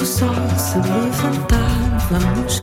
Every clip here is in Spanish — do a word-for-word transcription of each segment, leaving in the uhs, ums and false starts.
sol se levantávamos.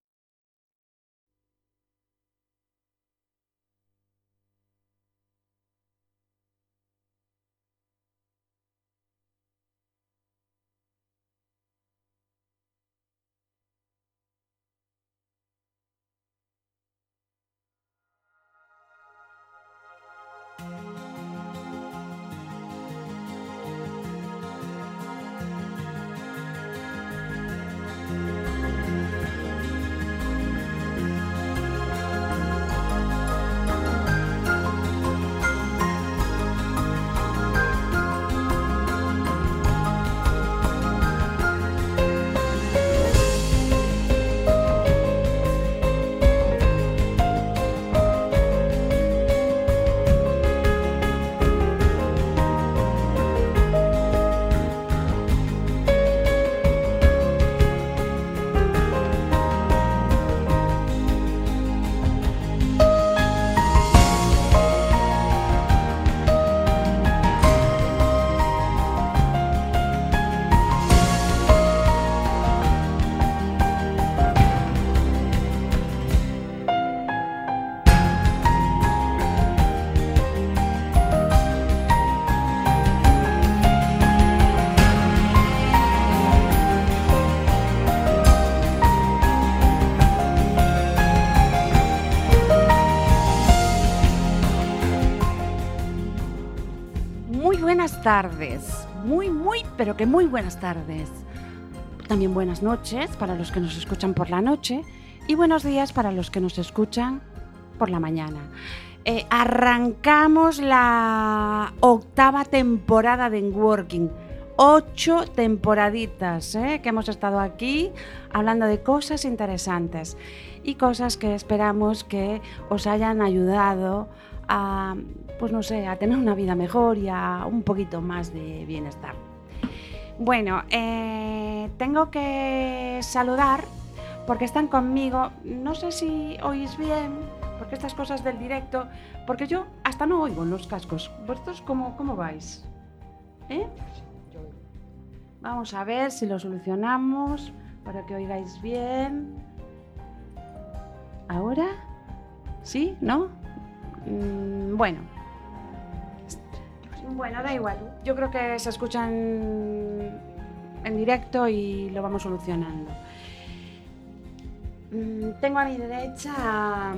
Buenas tardes, muy, muy, pero que muy buenas tardes. También buenas noches para los que nos escuchan por la noche y buenos días para los que nos escuchan por la mañana. Eh, arrancamos la octava temporada de Networking. Ocho temporaditas ¿eh? que hemos estado aquí hablando de cosas interesantes y cosas que esperamos que os hayan ayudado a, pues no sé, a tener una vida mejor y a un poquito más de bienestar. Bueno, eh, tengo que saludar porque están conmigo, no sé si oís bien, porque estas cosas del directo, porque yo hasta no oigo en los cascos. ¿Vosotros cómo, cómo vais? ¿Eh? Vamos a ver si lo solucionamos para que oigáis bien. ¿Ahora? ¿Sí? ¿No? Mm, bueno. Bueno, da igual. Yo creo que se escuchan en directo y lo vamos solucionando. Mm, tengo a mi derecha a,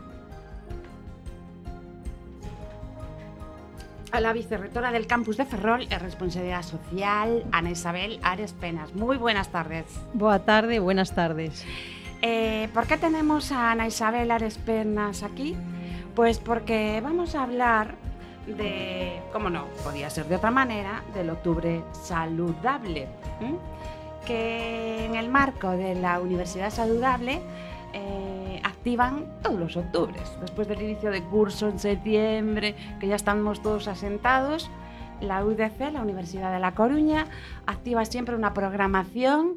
a la vicerrectora del campus de Ferrol en responsabilidad social, Ana Isabel Ares Penas. Muy buenas tardes. Boa tarde, buenas tardes. Eh, ¿Por qué tenemos a Ana Isabel Ares Penas aquí? Pues porque vamos a hablar de, cómo no, podía ser de otra manera, del octubre saludable, ¿eh? que en el marco de la Universidad Saludable eh, activan todos los octubres. Después del inicio de curso en septiembre, que ya estamos todos asentados, la U D C, la Universidad de La Coruña, activa siempre una programación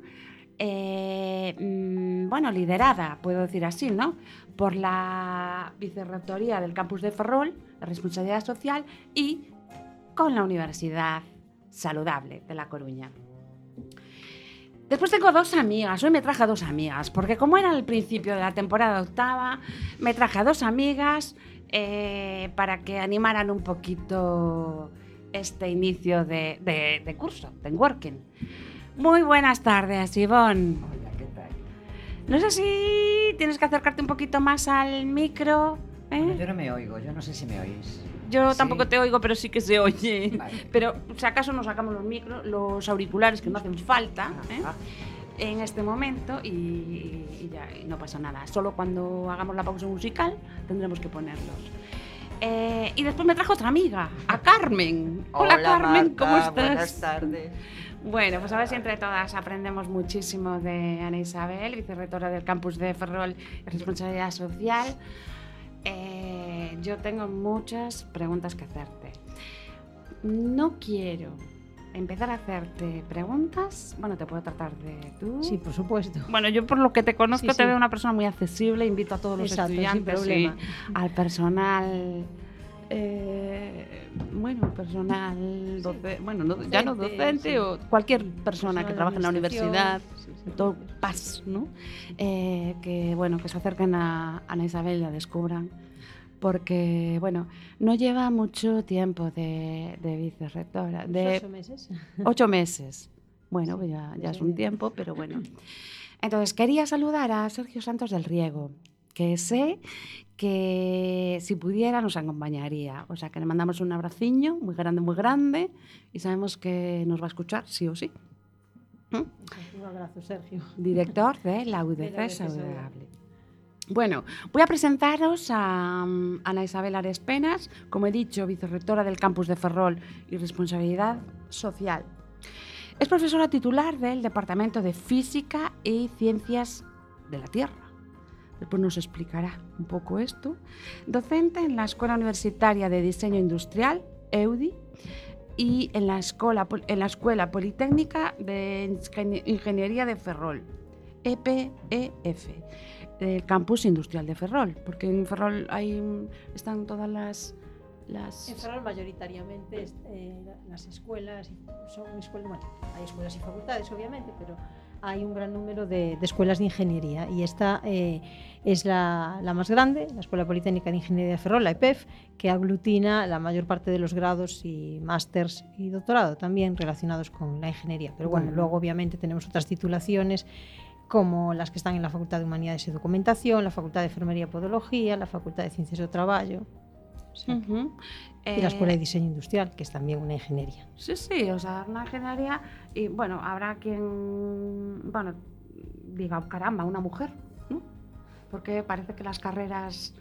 Eh, mmm, bueno, liderada, puedo decir así, ¿no? Por la Vicerrectoría del Campus de Ferrol, la Responsabilidad Social, y con la Universidad Saludable de La Coruña. Después tengo dos amigas, hoy me traje a dos amigas, porque como era el principio de la temporada octava, me traje a dos amigas eh, para que animaran un poquito este inicio de, de, de curso, de Networking. Muy buenas tardes, Ivonne. Hola, ¿qué tal? No sé si tienes que acercarte un poquito más al micro, ¿eh? Bueno, yo no me oigo, yo no sé si me oís. Yo ¿Sí? tampoco te oigo, pero sí que se oye. Vale. Pero si acaso nos sacamos los micros, los auriculares que no hacen falta, ¿eh? Ajá. en este momento y, y ya y no pasa nada. Solo cuando hagamos la pausa musical tendremos que ponerlos. Eh, y después me trajo otra amiga, a Carmen. Hola, Hola Carmen, Marta, ¿cómo estás? Buenas tardes. Bueno, pues a ver si entre todas aprendemos muchísimo de Ana Isabel, vicerrectora del campus de Ferrol y Responsabilidad Social. Eh, yo tengo muchas preguntas que hacerte. No quiero empezar a hacerte preguntas. Bueno, te puedo tratar de tú. Sí, por supuesto. Bueno, yo por lo que te conozco Sí, te sí. veo una persona muy accesible. Invito a todos los Exacto, sin estudiantes y problema. al personal eh, bueno, personal, doce, Sí. bueno, no, ya no Docente, docente sí. o cualquier persona Personal que de trabaje en la administración, universidad, sí, sí, todo sí. P A S, ¿no? Eh, que bueno, que se acerquen a Ana Isabel y la descubran, porque bueno, no lleva mucho tiempo de, de vicerrectora, de Ocho meses. ocho meses. Bueno, Sí, pues ya, ya es desde- un tiempo, pero bueno. Entonces, quería saludar a Sergio Santos del Riego, que sé que si pudiera nos acompañaría. O sea, que le mandamos un abraciño muy grande, muy grande, y sabemos que nos va a escuchar, sí o sí. ¿Mm? Un abrazo, Sergio. Director de la U D De la C U D C Saludable. Bueno, voy a presentaros a um, Ana Isabel Ares Penas, como he dicho, vicerrectora del campus de Ferrol y responsabilidad social. Es profesora titular del Departamento de Física y Ciencias de la Tierra. Después nos explicará un poco esto. Docente en la Escuela Universitaria de Diseño Industrial, E U D I, y en la Escuela, en la Escuela Politécnica de Ingeniería de Ferrol, E P E F, del Campus Industrial de Ferrol, porque en Ferrol hay, están todas las... Las... En Ferrol mayoritariamente eh, las escuelas son escuelas, bueno, hay escuelas y facultades obviamente, pero hay un gran número de, de escuelas de ingeniería y esta eh, es la, la más grande, la Escuela Politécnica de Ingeniería de Ferrol, la E P E F, que aglutina la mayor parte de los grados y másters y doctorado también relacionados con la ingeniería. Pero bueno, Bueno. luego obviamente tenemos otras titulaciones como las que están en la Facultad de Humanidades y Documentación, la Facultad de Enfermería y Podología, la Facultad de Ciencias do Traballo. O sea, Uh-huh. y la Eh, Escuela de Diseño Industrial, que es también una ingeniería. Sí, sí, o sea, una ingeniería y bueno, habrá quien, bueno, diga, caramba, una mujer, ¿no? Porque parece que las carreras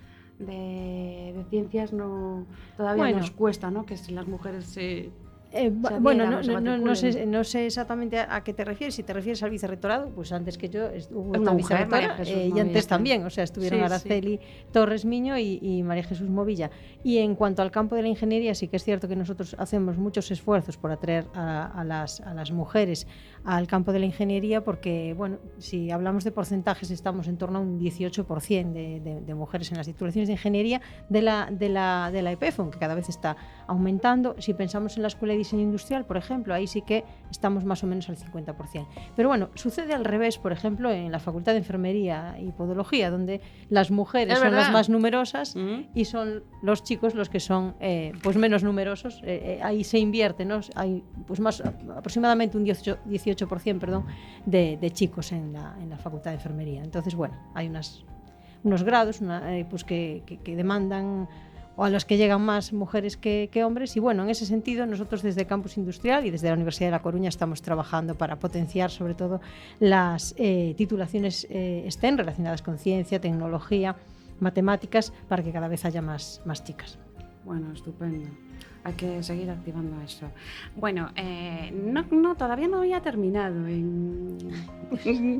de, de ciencias no todavía Bueno. nos cuesta, ¿no? Que si las mujeres se... Eh, Se bueno, adhieran no, o se no, no, no matriculen. sé, no sé exactamente a, a qué te refieres. Si te refieres al vicerrectorado, pues antes que yo est- hubo Una otra mujer, vicerrectora María Jesús eh, y Movilla, antes sí. también, o sea, estuvieron Sí, Araceli Torres Miño y, y María Jesús Movilla. Y en cuanto al campo de la ingeniería, sí que es cierto que nosotros hacemos muchos esfuerzos por atraer a, a, las, a las mujeres al campo de la ingeniería, porque, bueno, si hablamos de porcentajes, estamos en torno a un dieciocho por ciento de, de, de mujeres en las titulaciones de ingeniería de la, de la, de la E P E F, aunque cada vez está aumentando. Si pensamos en la Escuela de Diseño Industrial, por ejemplo, ahí sí que estamos más o menos al cincuenta por ciento. Pero bueno, sucede al revés, por ejemplo, en la Facultad de Enfermería y Podología, donde las mujeres Es son verdad. las más numerosas ¿Mm? y son los chicos los que son eh, pues menos numerosos. Eh, eh, ahí se invierte, ¿no? Hay pues más aproximadamente un dieciocho por ciento perdón, de, de chicos en la, en la Facultad de Enfermería. Entonces, bueno, hay unas, unos grados una, eh, pues que, que, que demandan o a los que llegan más mujeres que, que hombres y bueno, en ese sentido nosotros desde Campus Industrial y desde la Universidad de La Coruña estamos trabajando para potenciar sobre todo las eh, titulaciones eh, STEM relacionadas con ciencia, tecnología, matemáticas para que cada vez haya más, más chicas. Bueno, estupendo. Hay que seguir activando eso. Bueno, eh, no, no, todavía no había terminado en, en,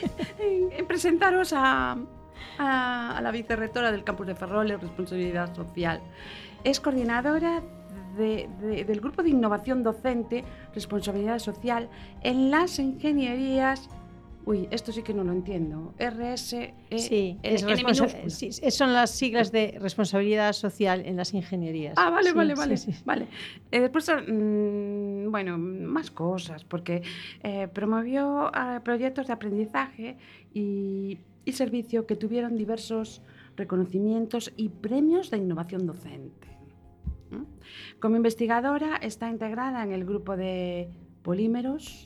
en presentaros a, a, a la vicerrectora del campus de Ferrol de Responsabilidad Social. Es coordinadora de, de, del Grupo de Innovación Docente Responsabilidad Social en las ingenierías. Uy, esto sí que no lo entiendo. R S E Sí, N, es N responsa- minúscula. sí, son las siglas de responsabilidad social en las ingenierías. Ah, vale, Sí, vale, sí, vale, sí. vale. Eh, después, mm, bueno, más cosas, porque eh, promovió eh, proyectos de aprendizaje y, y servicio que tuvieron diversos reconocimientos y premios de innovación docente. ¿Mm? Como investigadora está integrada en el grupo de polímeros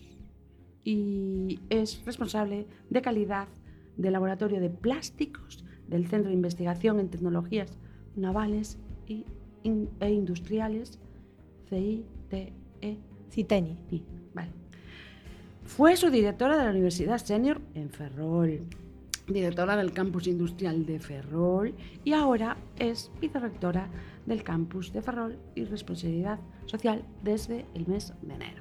y es responsable de calidad del Laboratorio de Plásticos del Centro de Investigación en Tecnologías Navales y, in, e Industriales, C I T E Citeni. I. Vale. Fue su directora de la Universidad Senior en Ferrol, directora del Campus Industrial de Ferrol y ahora es vicerrectora del Campus de Ferrol y Responsabilidad Social desde el mes de enero.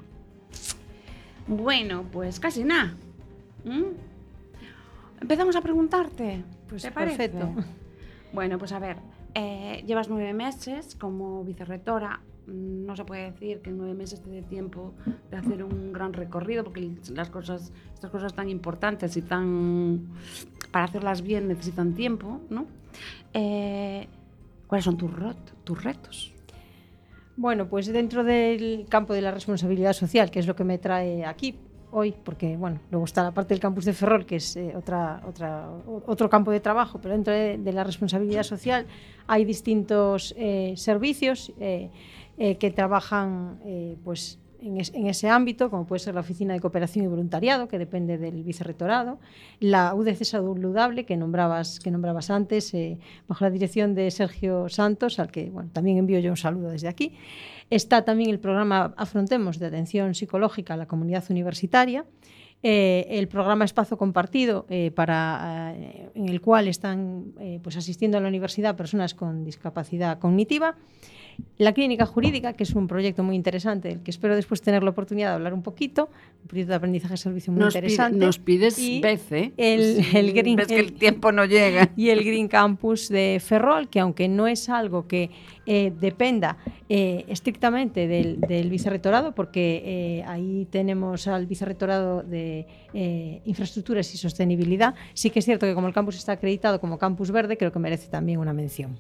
Bueno, pues casi nada. ¿Mm? Empezamos a preguntarte. Pues ¿Te parece? perfecto. Bueno, pues a ver, eh, llevas nueve meses como vicerrectora. No se puede decir que en nueve meses te dé tiempo de hacer un gran recorrido, porque las cosas, estas cosas tan importantes y tan para hacerlas bien necesitan tiempo, ¿no? Eh, ¿Cuáles son tus, rot- tus retos? Bueno, pues dentro del campo de la responsabilidad social, que es lo que me trae aquí hoy, porque bueno, luego está la parte del campus de Ferrol, que es eh, otra, otra, otro campo de trabajo, pero dentro de, de la responsabilidad social hay distintos eh, servicios eh, eh, que trabajan eh, pues en, es, en ese ámbito, como puede ser la Oficina de Cooperación y Voluntariado, que depende del Vicerrectorado, la U D C Saludable, que nombrabas, que nombrabas antes, eh, bajo la dirección de Sergio Santos, al que bueno, también envío yo un saludo desde aquí. Está también el programa Afrontemos de atención psicológica a la comunidad universitaria, eh, el programa Espacio Compartido, eh, para, eh, en el cual están eh, pues asistiendo a la universidad personas con discapacidad cognitiva. La Clínica Jurídica, que es un proyecto muy interesante, del que espero después tener la oportunidad de hablar un poquito, un proyecto de aprendizaje de servicio muy nos interesante. Pide, nos pides y vez, ¿eh? El, sí, el green, ves que el, el tiempo no llega. Y el Green Campus de Ferrol, que aunque no es algo que eh, dependa eh, estrictamente del, del vicerrectorado, porque eh, ahí tenemos al vicerrectorado de eh, Infraestructuras y Sostenibilidad, sí que es cierto que como el campus está acreditado como campus verde, creo que merece también una mención.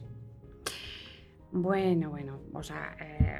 Bueno, bueno, o sea, eh,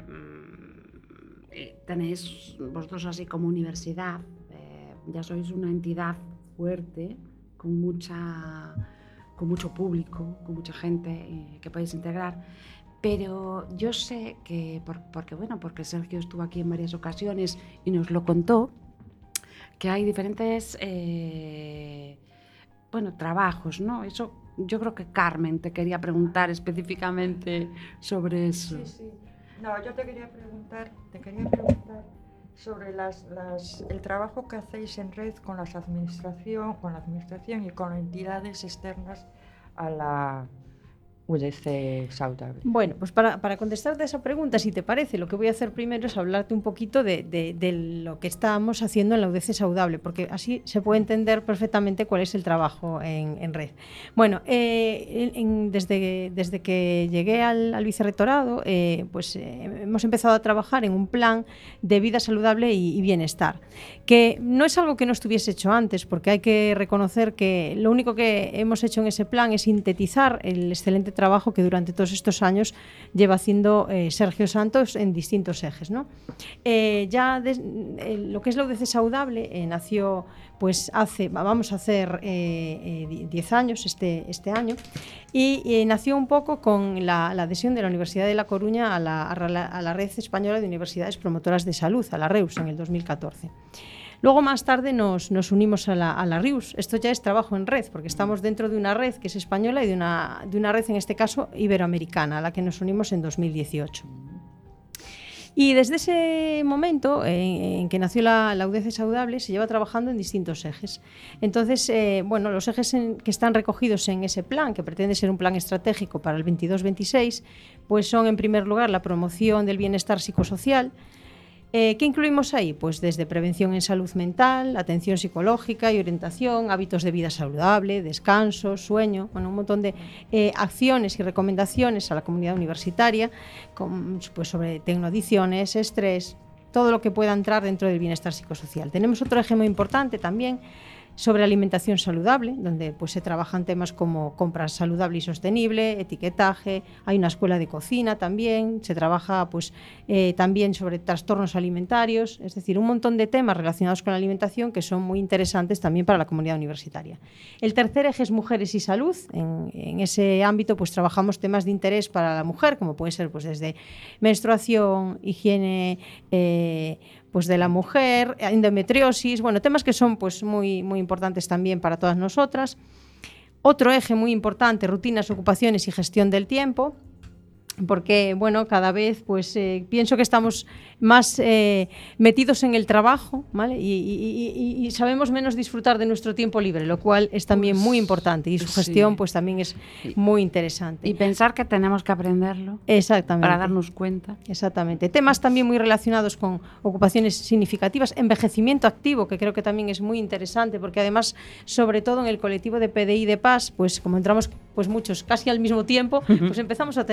eh, tenéis vosotros así como universidad, eh, ya sois una entidad fuerte, con mucha, con mucho público, con mucha gente eh, que podéis integrar, pero yo sé que, por, porque bueno, porque Sergio estuvo aquí en varias ocasiones y nos lo contó, que hay diferentes, eh, bueno, trabajos, ¿no? Eso. Yo creo que Carmen te quería preguntar específicamente sobre eso. Sí, sí. No, yo te quería preguntar, te quería preguntar sobre las, las, el trabajo que hacéis en red con las administración, con la administración y con entidades externas a la U D C Saludable. Bueno, pues para, para contestarte esa pregunta, si te parece, lo que voy a hacer primero es hablarte un poquito de, de, de lo que estamos haciendo en la U D C Saludable, porque así se puede entender perfectamente cuál es el trabajo en, en red. Bueno, eh, en, desde, desde que llegué al, al vicerrectorado, eh, pues eh, hemos empezado a trabajar en un plan de vida saludable y, y bienestar, que no es algo que no estuviese hecho antes, porque hay que reconocer que lo único que hemos hecho en ese plan es sintetizar el excelente trabajo que durante todos estos años lleva haciendo eh, Sergio Santos en distintos ejes, ¿no? Eh, ya de, eh, lo que es la U D C Saludable eh, nació pues hace, vamos a hacer diez eh, eh, años este, este año y eh, nació un poco con la, la adhesión de la Universidad de La Coruña a la, a la, a la Red Española de Universidades Promotoras de Salud, a la REUS, en el dos mil catorce. Luego, más tarde, nos, nos unimos a la, a la RIUS. Esto ya es trabajo en red, porque estamos dentro de una red que es española y de una, de una red, en este caso, iberoamericana, a la que nos unimos en dos mil dieciocho. Y desde ese momento en, en que nació la, la U D C Saludable se lleva trabajando en distintos ejes. Entonces, eh, bueno, los ejes en, que están recogidos en ese plan, que pretende ser un plan estratégico para el veintidós veintiséis, pues son, en primer lugar, la promoción del bienestar psicosocial. Eh, ¿Qué incluimos ahí? Pues desde prevención en salud mental, atención psicológica y orientación, hábitos de vida saludable, descanso, sueño, bueno, un montón de eh, acciones y recomendaciones a la comunidad universitaria con, pues, sobre tecnoadicciones, estrés, todo lo que pueda entrar dentro del bienestar psicosocial. Tenemos otro eje muy importante también sobre alimentación saludable, donde pues, se trabajan temas como compra saludable y sostenible, etiquetaje, hay una escuela de cocina también, se trabaja pues, eh, también sobre trastornos alimentarios, es decir, un montón de temas relacionados con la alimentación que son muy interesantes también para la comunidad universitaria. El tercer eje es mujeres y salud. En, en ese ámbito pues, trabajamos temas de interés para la mujer, como puede ser pues, desde menstruación, higiene, eh, pues de la mujer, endometriosis, bueno, temas que son pues muy, muy importantes también para todas nosotras. Otro eje muy importante, rutinas, ocupaciones y gestión del tiempo, porque bueno, cada vez pues eh, pienso que estamos más eh, metidos en el trabajo, ¿vale? y, y, y, y sabemos menos disfrutar de nuestro tiempo libre, lo cual es también pues, muy importante y su gestión sí. pues también es muy interesante. Y pensar que tenemos que aprenderlo. Exactamente. Para darnos cuenta. Exactamente. Temas también muy relacionados con ocupaciones significativas, envejecimiento activo, que creo que también es muy interesante, porque además, sobre todo en el colectivo de P D I de P A S, pues como entramos pues muchos casi al mismo tiempo, pues empezamos a tener ya una media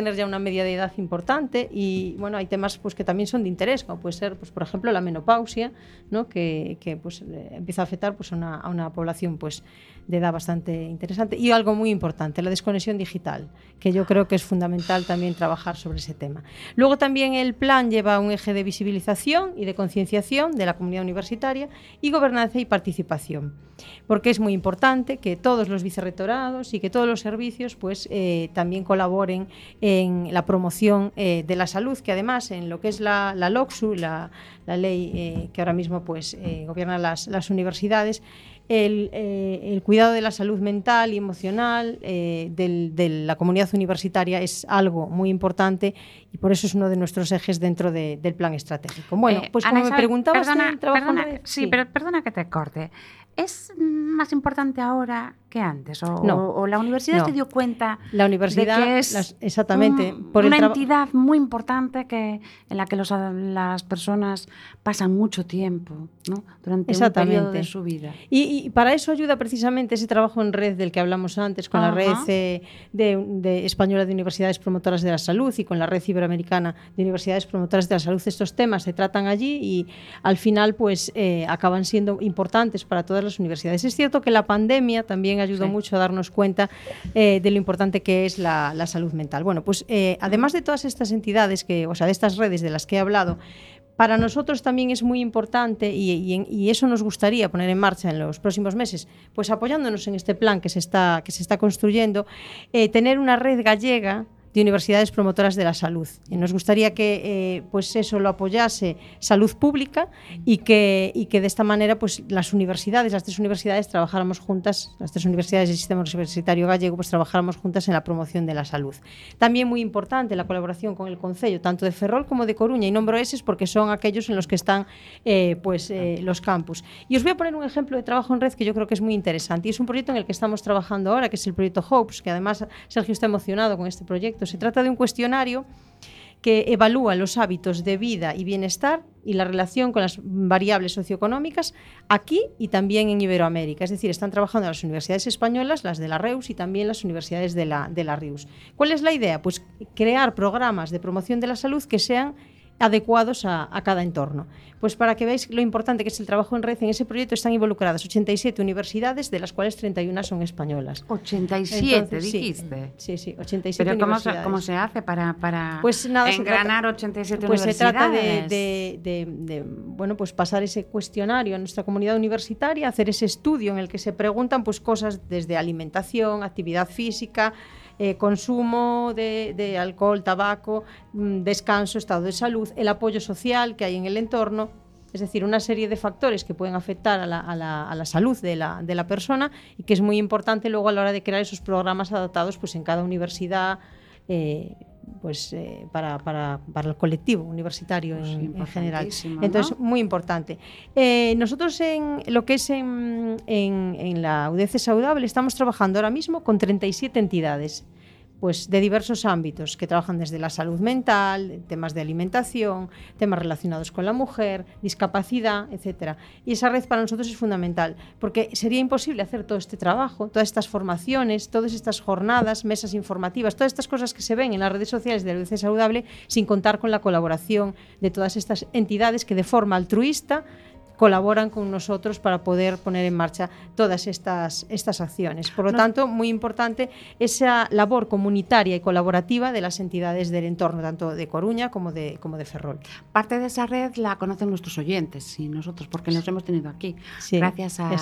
media de edad importante y bueno, hay temas pues, que también son de interés, como puede ser, pues, por ejemplo, la menopausia, ¿no? que, que pues, eh, empieza a afectar pues, a, una, a una población pues, de edad bastante interesante. Y algo muy importante, la desconexión digital, que yo creo que es fundamental también trabajar sobre ese tema. Luego también el plan lleva un eje de visibilización y de concienciación de la comunidad universitaria y gobernanza y participación, porque es muy importante que todos los vicerrectorados y que todos los servicios pues, eh, también colaboren en la promoción eh, de la salud, que además en lo que es la, la LOCSU, la, la ley eh, que ahora mismo pues, eh, gobierna las, las universidades, El, eh, el cuidado de la salud mental y emocional eh, del, de la comunidad universitaria es algo muy importante y por eso es uno de nuestros ejes dentro de, del plan estratégico. Bueno, pues eh, como Ana me preguntabas perdona, del trabajo perdona, en red, sí, sí, pero perdona que te corte. ¿Es más importante ahora que antes? ¿O, no, o la universidad no. se dio cuenta la universidad, de que es las, exactamente, un, por una el entidad muy importante que, en la que los, las personas pasan mucho tiempo, ¿no? Durante un periodo de su vida? Y, y para eso ayuda precisamente ese trabajo en red del que hablamos antes, con uh-huh. la red eh, de, de española de universidades promotoras de la salud y con la red iberoamericana de universidades promotoras de la salud. Estos temas se tratan allí y al final pues eh, acaban siendo importantes para todas las universidades. Es cierto que la pandemia también ayudó sí. mucho a darnos cuenta eh, de lo importante que es la, la salud mental. Bueno, pues eh, además de todas estas entidades, que, o sea, de estas redes de las que he hablado, para nosotros también es muy importante y, y, y eso nos gustaría poner en marcha en los próximos meses, pues apoyándonos en este plan que se está, que se está construyendo, eh, tener una red gallega de universidades promotoras de la salud. Y nos gustaría que eh, pues eso lo apoyase Salud Pública y que, y que de esta manera pues las universidades, las tres universidades trabajáramos juntas, las tres universidades del sistema universitario gallego, pues trabajáramos juntas en la promoción de la salud. También muy importante la colaboración con el Concello, tanto de Ferrol como de Coruña, y nombro eses porque son aquellos en los que están eh, pues, eh, los campus. Y os voy a poner un ejemplo de trabajo en red que yo creo que es muy interesante, y es un proyecto en el que estamos trabajando ahora, que es el proyecto Hopes, que además Sergio está emocionado con este proyecto. Se trata de un cuestionario que evalúa los hábitos de vida y bienestar y la relación con las variables socioeconómicas aquí y también en Iberoamérica. Es decir, están trabajando las universidades españolas, las de la REUS y también las universidades de la, de la RIUS. ¿Cuál es la idea? Pues crear programas de promoción de la salud que sean adecuados a, a cada entorno. Pues para que veáis lo importante que es el trabajo en red, en ese proyecto están involucradas ochenta y siete universidades, de las cuales treinta y una son españolas. ochenta y siete, Entonces, dijiste. Sí, sí, sí, ochenta y siete ¿Pero cómo universidades. se, cómo se hace para, para pues nada, engranar trata, ochenta y siete pues universidades? Pues se trata de, de, de, de bueno, pues pasar ese cuestionario a nuestra comunidad universitaria, hacer ese estudio en el que se preguntan pues, cosas desde alimentación, actividad física, Eh, consumo de, de alcohol, tabaco, descanso, estado de salud, el apoyo social que hay en el entorno, es decir, una serie de factores que pueden afectar a la, a la, a la salud de la, de la persona y que es muy importante luego a la hora de crear esos programas adaptados pues, en cada universidad, eh, pues eh, para, para, para el colectivo universitario pues en, en general. Entonces, ¿no? Muy importante. Eh, nosotros en lo que es en, en, en la U D C Saudable estamos trabajando ahora mismo con treinta y siete entidades, pues de diversos ámbitos, que trabajan desde la salud mental, temas de alimentación, temas relacionados con la mujer, discapacidad, etcétera. Y esa red para nosotros es fundamental, porque sería imposible hacer todo este trabajo, todas estas formaciones, todas estas jornadas, mesas informativas, todas estas cosas que se ven en las redes sociales de la U D C Saudable, sin contar con la colaboración de todas estas entidades que de forma altruista colaboran con nosotros para poder poner en marcha todas estas, estas acciones. Por lo no. tanto, muy importante esa labor comunitaria y colaborativa de las entidades del entorno, tanto de Coruña como de, como de Ferrol. Parte de esa red la conocen nuestros oyentes y nosotros, porque los hemos tenido aquí, sí, gracias a,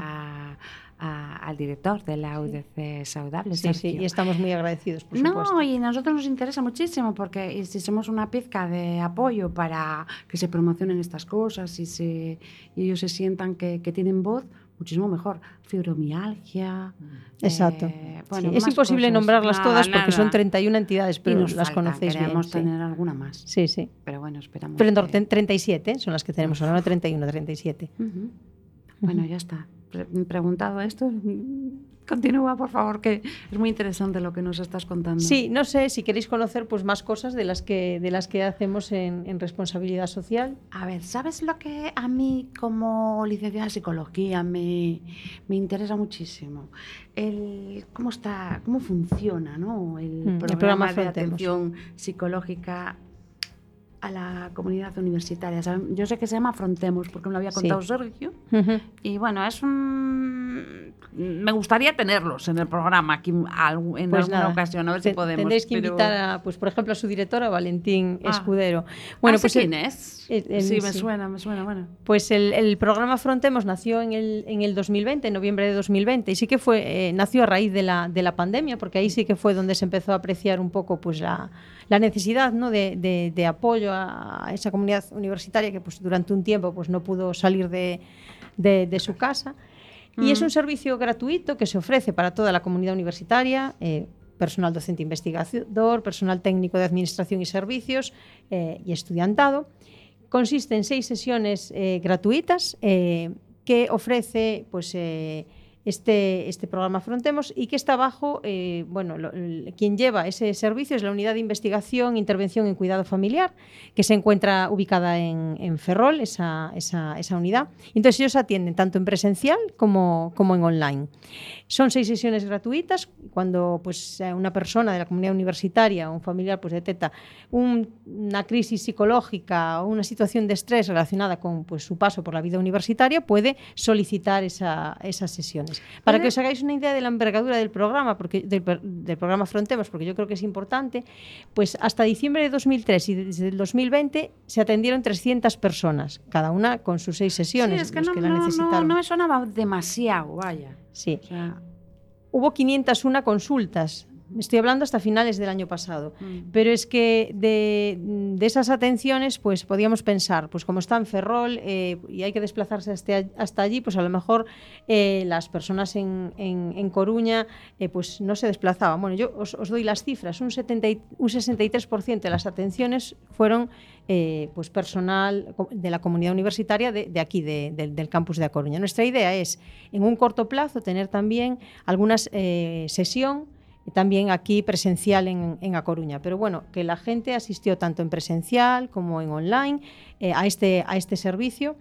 a, a, al director de la U D C Saudable, sí, sí, y estamos muy agradecidos, por supuesto. No, y a nosotros nos interesa muchísimo, porque si somos una pizca de apoyo para que se promocionen estas cosas y, se, y ellos se sientan que, que tienen voz, muchísimo mejor. Fibromialgia. Exacto. Eh, bueno, sí, es imposible cosas. nombrarlas nada, todas porque nada. son treinta y una entidades, pero las faltan, conocéis bien. Queremos sí. tener alguna más. Sí, sí. Pero bueno, esperamos. Pero que... treinta y siete son las que tenemos ahora, no treinta y uno, treinta y siete. Uh-huh. Bueno, uh-huh. ya está. Pre- preguntado esto, Continúa, por favor, que es muy interesante lo que nos estás contando. Sí, no sé si queréis conocer pues más cosas de las que de las que hacemos en, en responsabilidad social. A ver, ¿sabes lo que a mí como licenciada en psicología me, me interesa muchísimo? El cómo está, cómo funciona, ¿no? El, Mm, el programa, programa de Afrontemos. atención psicológica a la comunidad universitaria. ¿Saben? Yo sé que se llama Afrontemos porque me lo había contado Sí. Sergio. Uh-huh. Y bueno, es un... Me gustaría tenerlos en el programa aquí algu- en Pues alguna nada, ocasión, a ver te- si podemos. Tendréis que pero- invitar, a, pues por ejemplo, a su directora, Valentín Ah. Escudero. Bueno, pues ¿quién el- es? el- el- sí, me sí. suena, me suena, bueno. Pues el, el programa Afrontemos nació en el, en el dos mil veinte, en noviembre de dos mil veinte, y sí que fue, eh, nació a raíz de la, de la pandemia, porque ahí sí que fue donde se empezó a apreciar un poco pues la, la necesidad, ¿no? de, de, de apoyo a esa comunidad universitaria que pues durante un tiempo pues no pudo salir de, de, de su casa. Y es un servicio gratuito que se ofrece para toda la comunidad universitaria, eh, personal docente investigador, personal técnico de administración y servicios eh, y estudiantado. Consiste en seis sesiones eh, gratuitas eh, que ofrece pues, eh, este, este programa Afrontemos y que está bajo, eh, bueno, lo, el, quien lleva ese servicio es la Unidad de Investigación e Intervención en Cuidado Familiar, que se encuentra ubicada en, en Ferrol, esa, esa, esa unidad. Entonces ellos atienden tanto en presencial como, como en online. Son seis sesiones gratuitas. Cuando pues, una persona de la comunidad universitaria o un familiar pues, detecta un, una crisis psicológica o una situación de estrés relacionada con pues, su paso por la vida universitaria, puede solicitar esa, esas sesiones. Para que os hagáis una idea de la envergadura del programa, porque, del, del programa Afrontemos, porque yo creo que es importante, pues hasta diciembre de dos mil tres y desde el dos mil veinte se atendieron trescientas personas, cada una con sus seis sesiones. Sí, es que, los no, que la no, no, necesitaron. no me sonaba demasiado, vaya. Sí. O sea, Hubo quinientas una consultas. Estoy hablando hasta finales del año pasado. Mm. Pero es que de, de esas atenciones, pues podíamos pensar, pues como está en Ferrol eh, y hay que desplazarse hasta, hasta allí, pues a lo mejor eh, las personas en, en, en Coruña eh, pues no se desplazaban. Bueno, yo os, os doy las cifras. Un, setenta y, un sesenta y tres por ciento de las atenciones fueron eh, pues personal de la comunidad universitaria de, de aquí, de, de, del campus de A Coruña. Nuestra idea es, en un corto plazo, tener también algunas eh, sesión también aquí presencial en, en A Coruña. Pero bueno, que la gente asistió tanto en presencial como en online eh, a, este, a este servicio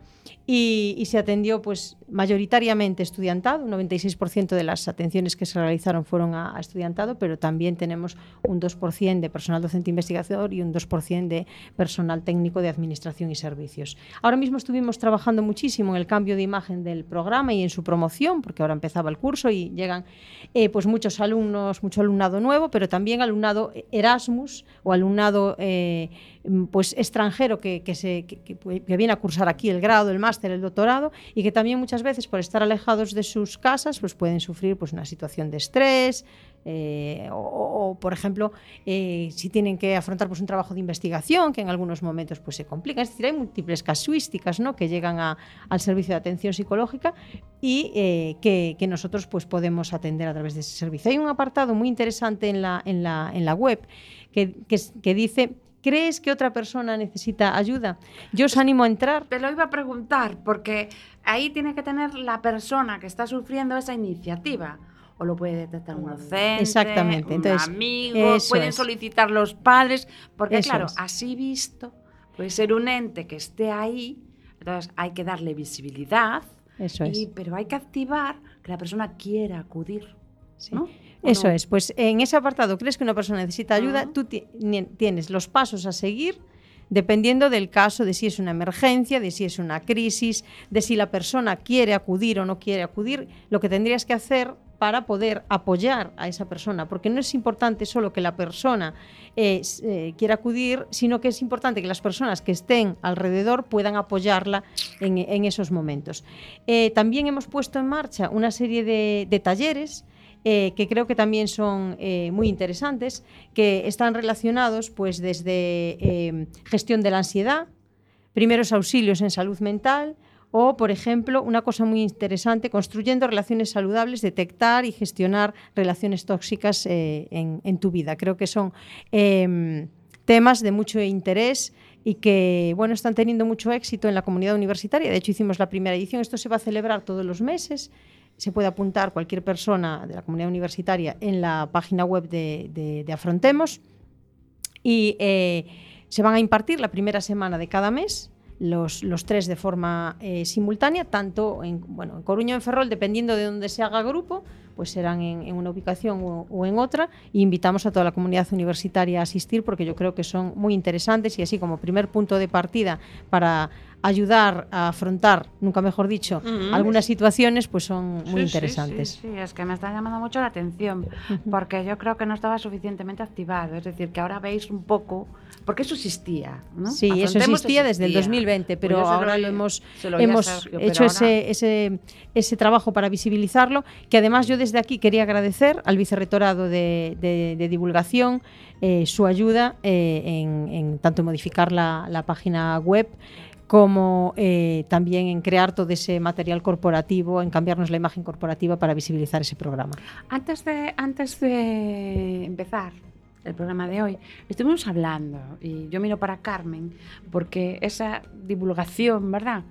y, y se atendió pues mayoritariamente estudiantado. Un noventa y seis por ciento de las atenciones que se realizaron fueron a, a estudiantado, pero también tenemos un dos por ciento de personal docente investigador y un dos por ciento de personal técnico de administración y servicios. Ahora mismo estuvimos trabajando muchísimo en el cambio de imagen del programa y en su promoción, porque ahora empezaba el curso y llegan eh, pues muchos alumnos, mucho alumnado nuevo, pero también alumnado Erasmus o alumnado eh, pues extranjero que, que, se, que, que viene a cursar aquí el grado, el máster, el doctorado, y que también muchas veces por estar alejados de sus casas pues pueden sufrir pues una situación de estrés eh, o, o por ejemplo eh, si tienen que afrontar pues un trabajo de investigación que en algunos momentos pues se complica. Es decir, hay múltiples casuísticas, ¿no?, que llegan a, al servicio de atención psicológica y eh, que, que nosotros pues podemos atender a través de ese servicio. Hay un apartado muy interesante en la, en la, en la web que, que, que dice: ¿crees que otra persona necesita ayuda? Yo os animo a entrar. Te lo iba a preguntar, porque ahí tiene que tener la persona que está sufriendo esa iniciativa. O lo puede detectar un docente, Exactamente. Entonces, un amigo, pueden es. solicitar los padres, porque Eso claro, es. así visto, puede ser un ente que esté ahí, entonces hay que darle visibilidad, Eso es. y, pero hay que activar que la persona quiera acudir. Sí. ¿No? Eso no? es, pues en ese apartado, ¿crees que una persona necesita ayuda? Uh-huh. Tú ti- tienes los pasos a seguir dependiendo del caso, de si es una emergencia, de si es una crisis, de si la persona quiere acudir o no quiere acudir, lo que tendrías que hacer para poder apoyar a esa persona, porque no es importante solo que la persona eh, eh, quiera acudir, sino que es importante que las personas que estén alrededor puedan apoyarla en, en esos momentos. Eh, también hemos puesto en marcha una serie de, de talleres Eh, que creo que también son eh, muy interesantes, que están relacionados pues desde eh, gestión de la ansiedad, primeros auxilios en salud mental o, por ejemplo, una cosa muy interesante, construyendo relaciones saludables, detectar y gestionar relaciones tóxicas eh, en, en tu vida. Creo que son eh, temas de mucho interés y que bueno, están teniendo mucho éxito en la comunidad universitaria. De hecho, hicimos la primera edición. Esto se va a celebrar todos los meses. se puede apuntar cualquier persona de la comunidad universitaria en la página web de, de, de Afrontemos y eh, se van a impartir la primera semana de cada mes. Los, los tres de forma eh, simultánea, tanto en, bueno, en Coruña o en Ferrol, dependiendo de dónde se haga grupo, pues serán en, en una ubicación o, o en otra, y invitamos a toda la comunidad universitaria a asistir porque yo creo que son muy interesantes y así como primer punto de partida para ayudar a afrontar, nunca mejor dicho, uh-huh. algunas situaciones, pues son muy sí, interesantes. Sí, sí, sí, es que me está llamando mucho la atención porque yo creo que no estaba suficientemente activado, es decir, que ahora veis un poco, porque eso existía, ¿no? Sí, Afrontemos eso existía, existía desde el dos mil veinte, pero pues ahora lo, lo hemos, lo hemos Sergio, hecho ahora... ese, ese, ese trabajo para visibilizarlo, que además yo desde aquí quería agradecer al Vicerrectorado de, de, de Divulgación eh, su ayuda eh, en, en tanto modificar la, la página web como eh, también en crear todo ese material corporativo, en cambiarnos la imagen corporativa para visibilizar ese programa. Antes de, antes de empezar el programa de hoy, estuvimos hablando, y yo miro para Carmen, porque esa divulgación, ¿verdad?,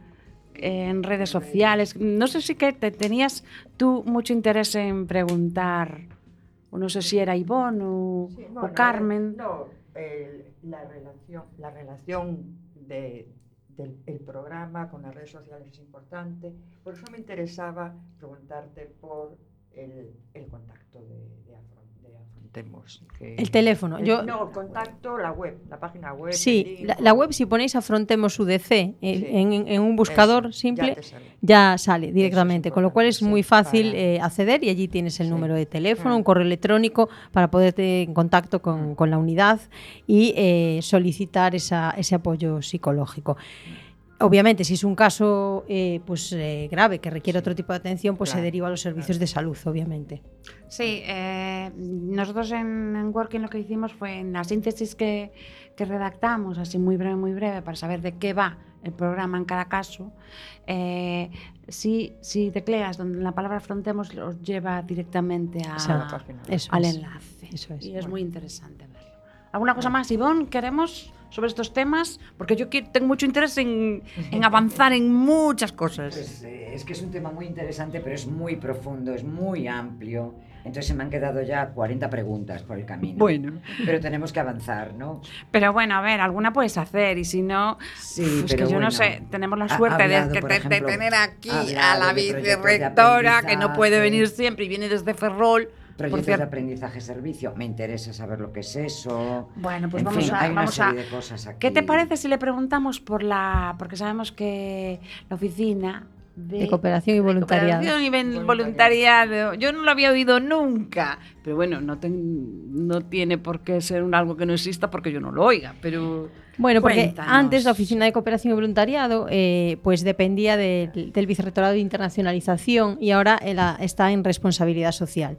en redes sociales, no sé si que te tenías tú mucho interés en preguntar, o no sé si era Ivonne o, sí, no, o Carmen. No, el, la relación, la relación de... del el programa con las redes sociales es importante, por eso me interesaba preguntarte por el, el contacto de, de, Afron, de Afrontemos. Que el teléfono. El, yo, no, el contacto, la web, la página web. Sí, la, la web, si ponéis Afrontemos U D C eh, sí, en, en un buscador eso, simple, ya sale. ya sale directamente, con lo cual es muy fácil para... eh, acceder y allí tienes el sí. número de teléfono, claro. un correo electrónico para poderte en contacto con, con la unidad y eh, solicitar esa, ese apoyo psicológico. Obviamente, si es un caso eh, pues, eh, grave que requiere otro tipo de atención, pues claro, se deriva a los servicios claro. de salud, obviamente. Sí, eh, nosotros en, en Working lo que hicimos fue en la síntesis que, que redactamos, así muy breve, muy breve, para saber de qué va el programa en cada caso. Eh, si, si tecleas donde la palabra Afrontemos, los lleva directamente a, a, al es. enlace. Eso es. Y es bueno. muy interesante verlo. ¿Alguna cosa más, Ivonne, queremos sobre estos temas? Porque yo tengo mucho interés en, en avanzar en muchas cosas. Pues, eh, es que es un tema muy interesante, pero es muy profundo, es muy amplio. Entonces se me han quedado ya cuarenta preguntas por el camino. Bueno. Pero tenemos que avanzar, ¿no? Pero bueno, a ver, alguna puedes hacer y si no... Sí, pues pero que yo bueno, no sé, tenemos la suerte hablado, de, de, ejemplo, de tener aquí a la vicerrectora que no puede venir siempre y viene desde Ferrol. Proyectos de aprendizaje-servicio, me interesa saber lo que es eso. Bueno, pues en vamos fin, a... hay una vamos serie a, de cosas aquí. ¿Qué te parece si le preguntamos por la... porque sabemos que la oficina... De, de cooperación y voluntariado. De cooperación y voluntariado. Yo no lo había oído nunca. Pero bueno, no, ten, no tiene por qué ser un algo que no exista porque yo no lo oiga. Pero bueno, porque cuéntanos. Antes la Oficina de Cooperación y Voluntariado eh, pues dependía de, del Vicerrectorado de Internacionalización y ahora la, está en responsabilidad social.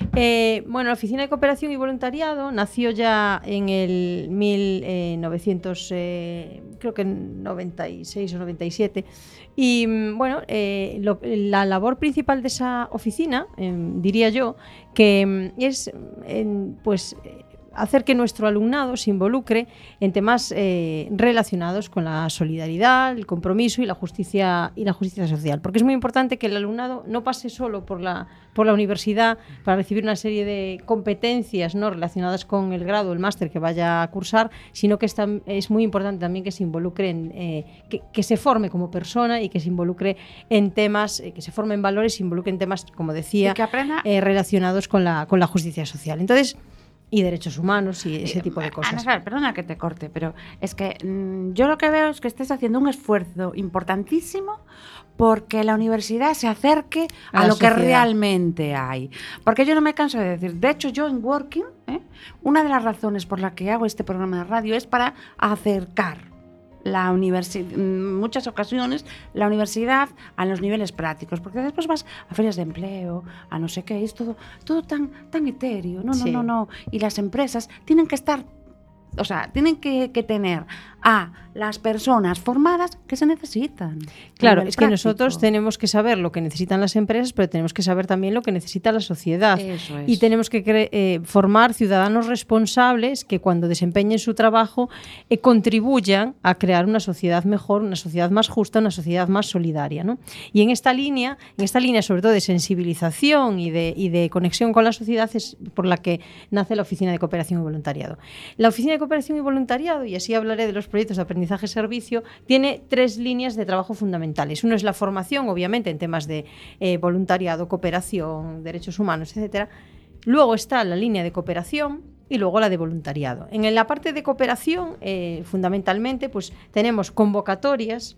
Eh, bueno, la Oficina de Cooperación y Voluntariado nació ya en el mil novecientos, eh, creo que noventa y seis o noventa y siete. Y bueno, eh, lo, la labor principal de esa oficina, eh, diría yo, que es eh, pues hacer que nuestro alumnado se involucre en temas eh, relacionados con la solidaridad, el compromiso y la justicia y la justicia social, porque es muy importante que el alumnado no pase solo por la por la universidad para recibir una serie de competencias no relacionadas con el grado o el máster que vaya a cursar, sino que está, es muy importante también que se involucre en, eh, que, que se forme como persona y que se involucre en temas, eh, que se forme en valores, se involucre en temas, como decía, que aprenda... eh, relacionados con la con la justicia social. Entonces, y derechos humanos y ese tipo de cosas. Ana, perdona que te corte, pero es que mmm, yo lo que veo es que estés haciendo un esfuerzo importantísimo porque la universidad se acerque a, a lo sociedad. Que realmente hay. Porque yo no me canso de decir, de hecho yo en Working, ¿eh? una de las razones por la que hago este programa de radio es para acercar la universidad, en muchas ocasiones, la universidad a los niveles prácticos, porque después vas a ferias de empleo, a no sé qué, es todo, todo tan, tan etéreo, no, no, sí. no, no, y las empresas tienen que estar, o sea, tienen que, que tener a las personas formadas que se necesitan. Claro, es que nosotros tenemos que saber lo que necesitan las empresas, pero tenemos que saber también lo que necesita la sociedad. Eso es. Y tenemos que eh, formar ciudadanos responsables que cuando desempeñen su trabajo eh, contribuyan a crear una sociedad mejor, una sociedad más justa, una sociedad más solidaria, ¿no? Y en esta línea, en esta línea sobre todo de sensibilización y de, y de conexión con la sociedad es por la que nace la Oficina de Cooperación y Voluntariado. La Oficina de Cooperación y Voluntariado, y así hablaré de los proyectos de aprendizaje-servicio, tiene tres líneas de trabajo fundamentales. Uno es la formación, obviamente, en temas de eh, voluntariado, cooperación, derechos humanos, etcétera. Luego está la línea de cooperación y luego la de voluntariado. En la parte de cooperación, eh, fundamentalmente, pues tenemos convocatorias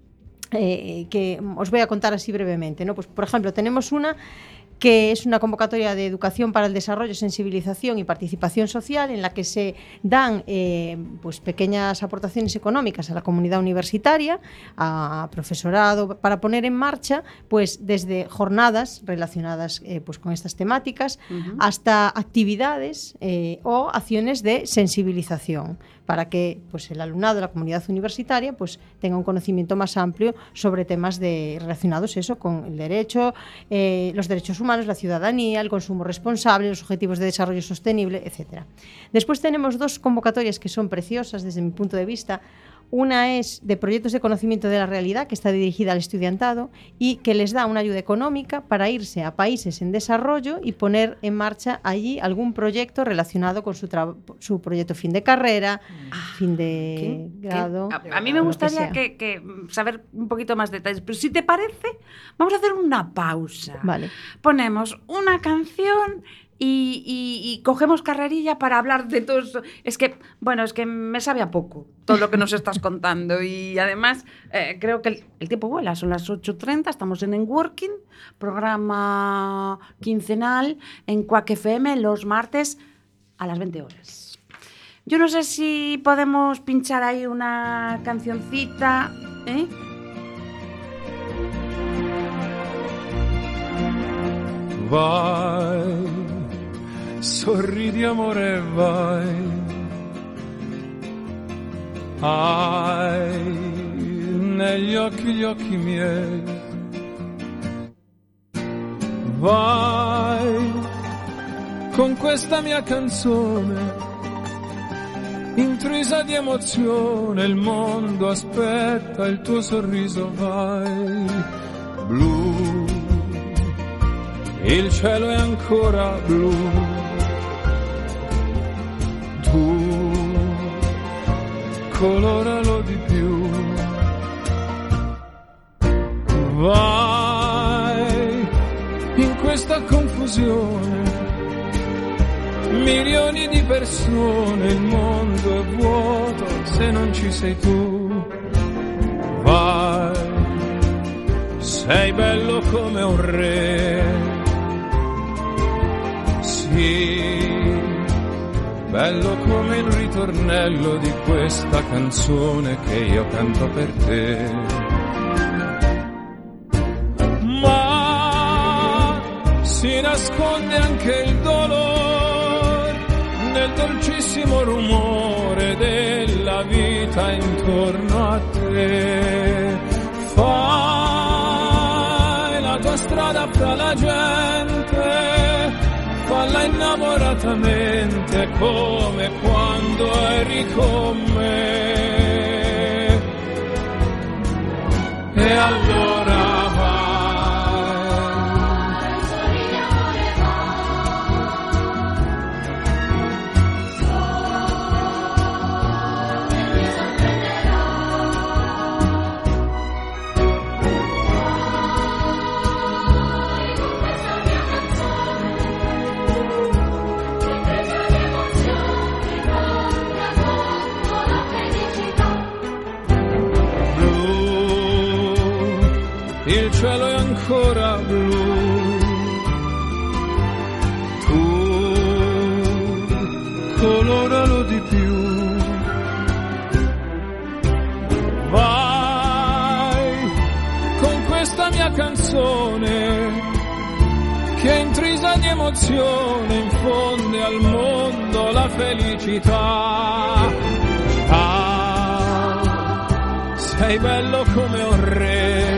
eh, que os voy a contar así brevemente, ¿no? Pues, por ejemplo, tenemos una que es una convocatoria de educación para el desarrollo, sensibilización y participación social, en la que se dan eh, pues pequeñas aportaciones económicas a la comunidad universitaria, a profesorado, para poner en marcha pues desde jornadas relacionadas eh, pues con estas temáticas, uh-huh, hasta actividades eh, o acciones de sensibilización, para que pues el alumnado de la comunidad universitaria pues tenga un conocimiento más amplio sobre temas de, relacionados eso con el derecho, eh, los derechos humanos, la ciudadanía, el consumo responsable, los objetivos de desarrollo sostenible, etcétera. Después tenemos dos convocatorias que son preciosas desde mi punto de vista. Una es de proyectos de conocimiento de la realidad, que está dirigida al estudiantado y que les da una ayuda económica para irse a países en desarrollo y poner en marcha allí algún proyecto relacionado con su, su proyecto fin de carrera, ah, fin de ¿qué? grado. ¿Qué? A, a mí me gustaría que, que, que saber un poquito más detalles, pero si te parece, vamos a hacer una pausa. Vale. Ponemos una canción Y, y, y cogemos carrerilla para hablar de todo eso. Es que, bueno, es que me sabe a poco todo lo que nos estás contando. Y además, eh, creo que el, el tiempo vuela. Son las ocho treinta, estamos en Networking, programa quincenal en Quack F M los martes a las veinte horas. Yo no sé si podemos pinchar ahí una cancioncita, ¿eh? Vai, sorridi amore, vai, hai negli occhi gli occhi miei, vai con questa mia canzone intrisa di emozione, il mondo aspetta il tuo sorriso, vai, blu, il cielo è ancora blu, tu coloralo di più, vai in questa confusione, milioni di persone, il mondo è vuoto se non ci sei tu, vai, sei bello come un re, sì, bello come il ritornello di questa canzone che io canto per te. Ma si nasconde anche il dolore nel dolcissimo rumore della vita intorno a te. Fai la tua strada fra la gente, falla innamoratamente come quando eri con me. E allora vai, sorridi amore, vai, che mi sorprenderà. Vai con questa mia canzone, il cielo è ancora blu, tu coloralo di più, vai con questa mia canzone che intrisa di emozione infonde al mondo la felicità. Ah, sei bello come un re.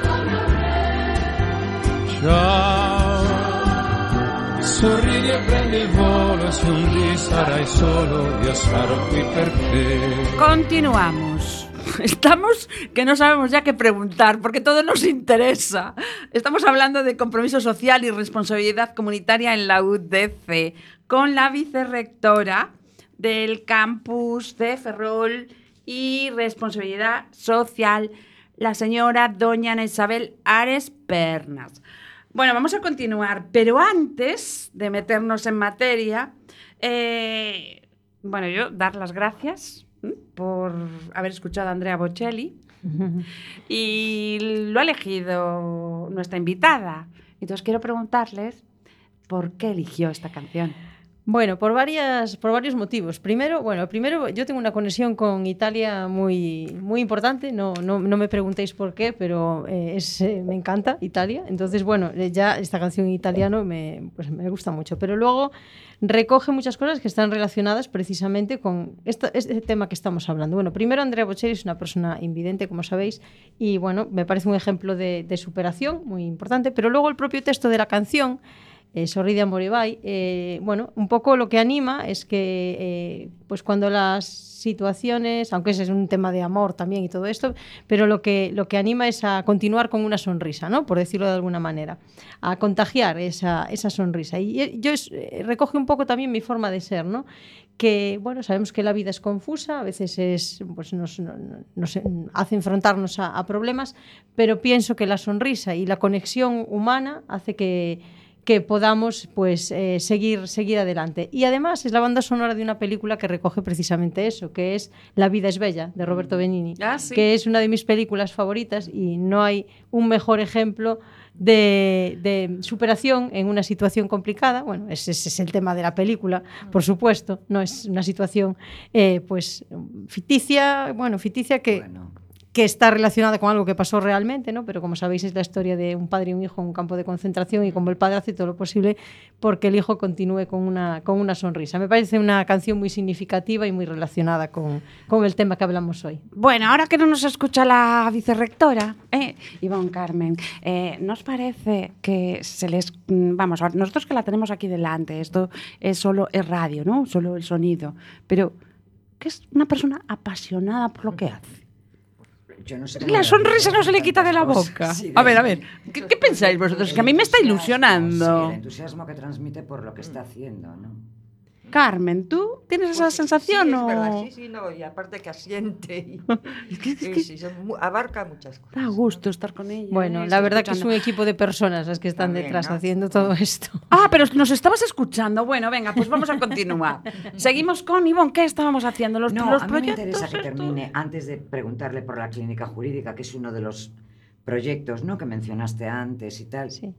Ciao, sorridi e prendi il volo, se un dì sarai solo, io sarò qui per te. Continuamos. Estamos que no sabemos ya qué preguntar porque todo nos interesa. Estamos hablando de compromiso social y responsabilidad comunitaria en la U D C con la vicerrectora del campus de Ferrol y responsabilidad social, la señora doña Ana Isabel Ares Pernas. Bueno, vamos a continuar, pero antes de meternos en materia, eh, bueno, yo dar las gracias por haber escuchado a Andrea Bocelli y lo ha elegido nuestra invitada. Entonces quiero preguntarles por qué eligió esta canción. Bueno, por varias, por varios motivos. Primero, bueno, primero yo tengo una conexión con Italia muy, muy importante. No, no, no me preguntéis por qué, pero eh, es, eh, me encanta Italia. Entonces, bueno, ya esta canción en italiano me, pues me gusta mucho. Pero luego recoge muchas cosas que están relacionadas precisamente con esta, este tema que estamos hablando. Bueno, primero Andrea Bocelli es una persona invidente, como sabéis, y bueno, me parece un ejemplo de, de superación muy importante. Pero luego el propio texto de la canción, Eh, Sorridi amore vai, eh, bueno, un poco lo que anima es que eh, pues cuando las situaciones, aunque ese es un tema de amor también y todo esto, pero lo que, lo que anima es a continuar con una sonrisa, ¿no? Por decirlo de alguna manera, a contagiar esa, esa sonrisa. Y yo es, eh, recoge un poco también mi forma de ser, ¿no? Que, bueno, sabemos que la vida es confusa, a veces es, pues nos, nos, nos hace enfrentarnos a, a problemas, pero pienso que la sonrisa y la conexión humana hace que que podamos pues eh, seguir, seguir adelante. Y además es la banda sonora de una película que recoge precisamente eso, que es La vida es bella, de Roberto Benigni, ah, sí. que es una de mis películas favoritas y no hay un mejor ejemplo de, de superación en una situación complicada. Bueno, ese, ese es el tema de la película, por supuesto, no es una situación eh, pues ficticia, bueno, ficticia que... Bueno. que está relacionada con algo que pasó realmente, ¿no? Pero como sabéis es la historia de un padre y un hijo en un campo de concentración y como el padre hace todo lo posible porque el hijo continúe con una, con una sonrisa. Me parece una canción muy significativa y muy relacionada con, con el tema que hablamos hoy. Bueno, ahora que no nos escucha la vicerrectora, eh, Ivonne Carmen, eh, ¿nos parece que se les... Vamos, nosotros que la tenemos aquí delante, esto es solo es radio, ¿no? Solo el sonido, pero que es una persona apasionada por lo que hace. Yo no sé la sonrisa no se le quita de la boca. Sí, de a ver, a ver, ¿qué, qué pensáis vosotros? Que a mí me está ilusionando. Sí, el entusiasmo que transmite por lo que está haciendo, ¿no? Carmen, ¿tú tienes esa pues sensación sí, o...? Es verdad, sí, sí, no, y aparte que asiente y, es que, es que, sí, sí, son, abarca muchas cosas. Da gusto estar con ella. Bueno, ¿eh? la verdad escuchando. que es un equipo de personas las que están También, detrás, ¿no? haciendo todo esto. Ah, pero nos estabas escuchando. Bueno, venga, pues vamos a continuar. Seguimos con Ivonne. ¿Qué estábamos haciendo? Los, no, los a mí proyectos. me interesa que estos? termine antes de preguntarle por la clínica jurídica, que es uno de los proyectos, ¿no?, que mencionaste antes y tal. Sí.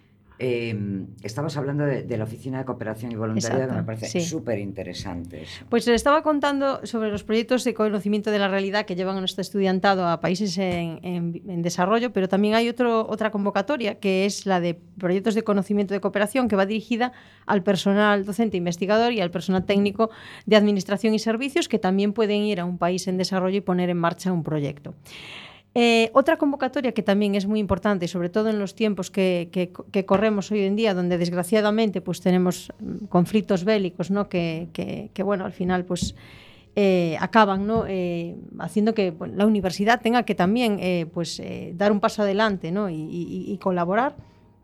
Eh, estabas hablando de, de la Oficina de Cooperación y Voluntariado, Exacto, que me parece sí. súper interesante eso. Pues les estaba contando sobre los proyectos de conocimiento de la realidad que llevan a nuestro estudiantado a países en, en, en desarrollo, pero también hay otro, otra convocatoria que es la de proyectos de conocimiento de cooperación, que va dirigida al personal docente investigador y al personal técnico de administración y servicios, que también pueden ir a un país en desarrollo y poner en marcha un proyecto. Eh, otra convocatoria que también es muy importante, sobre todo en los tiempos que, que, que corremos hoy en día, donde desgraciadamente pues tenemos conflictos bélicos, ¿no?, que, que, que bueno, al final pues eh, acaban, ¿no?, eh, haciendo que bueno, la universidad tenga que también eh, pues, eh, dar un paso adelante, ¿no?, y, y, y colaborar.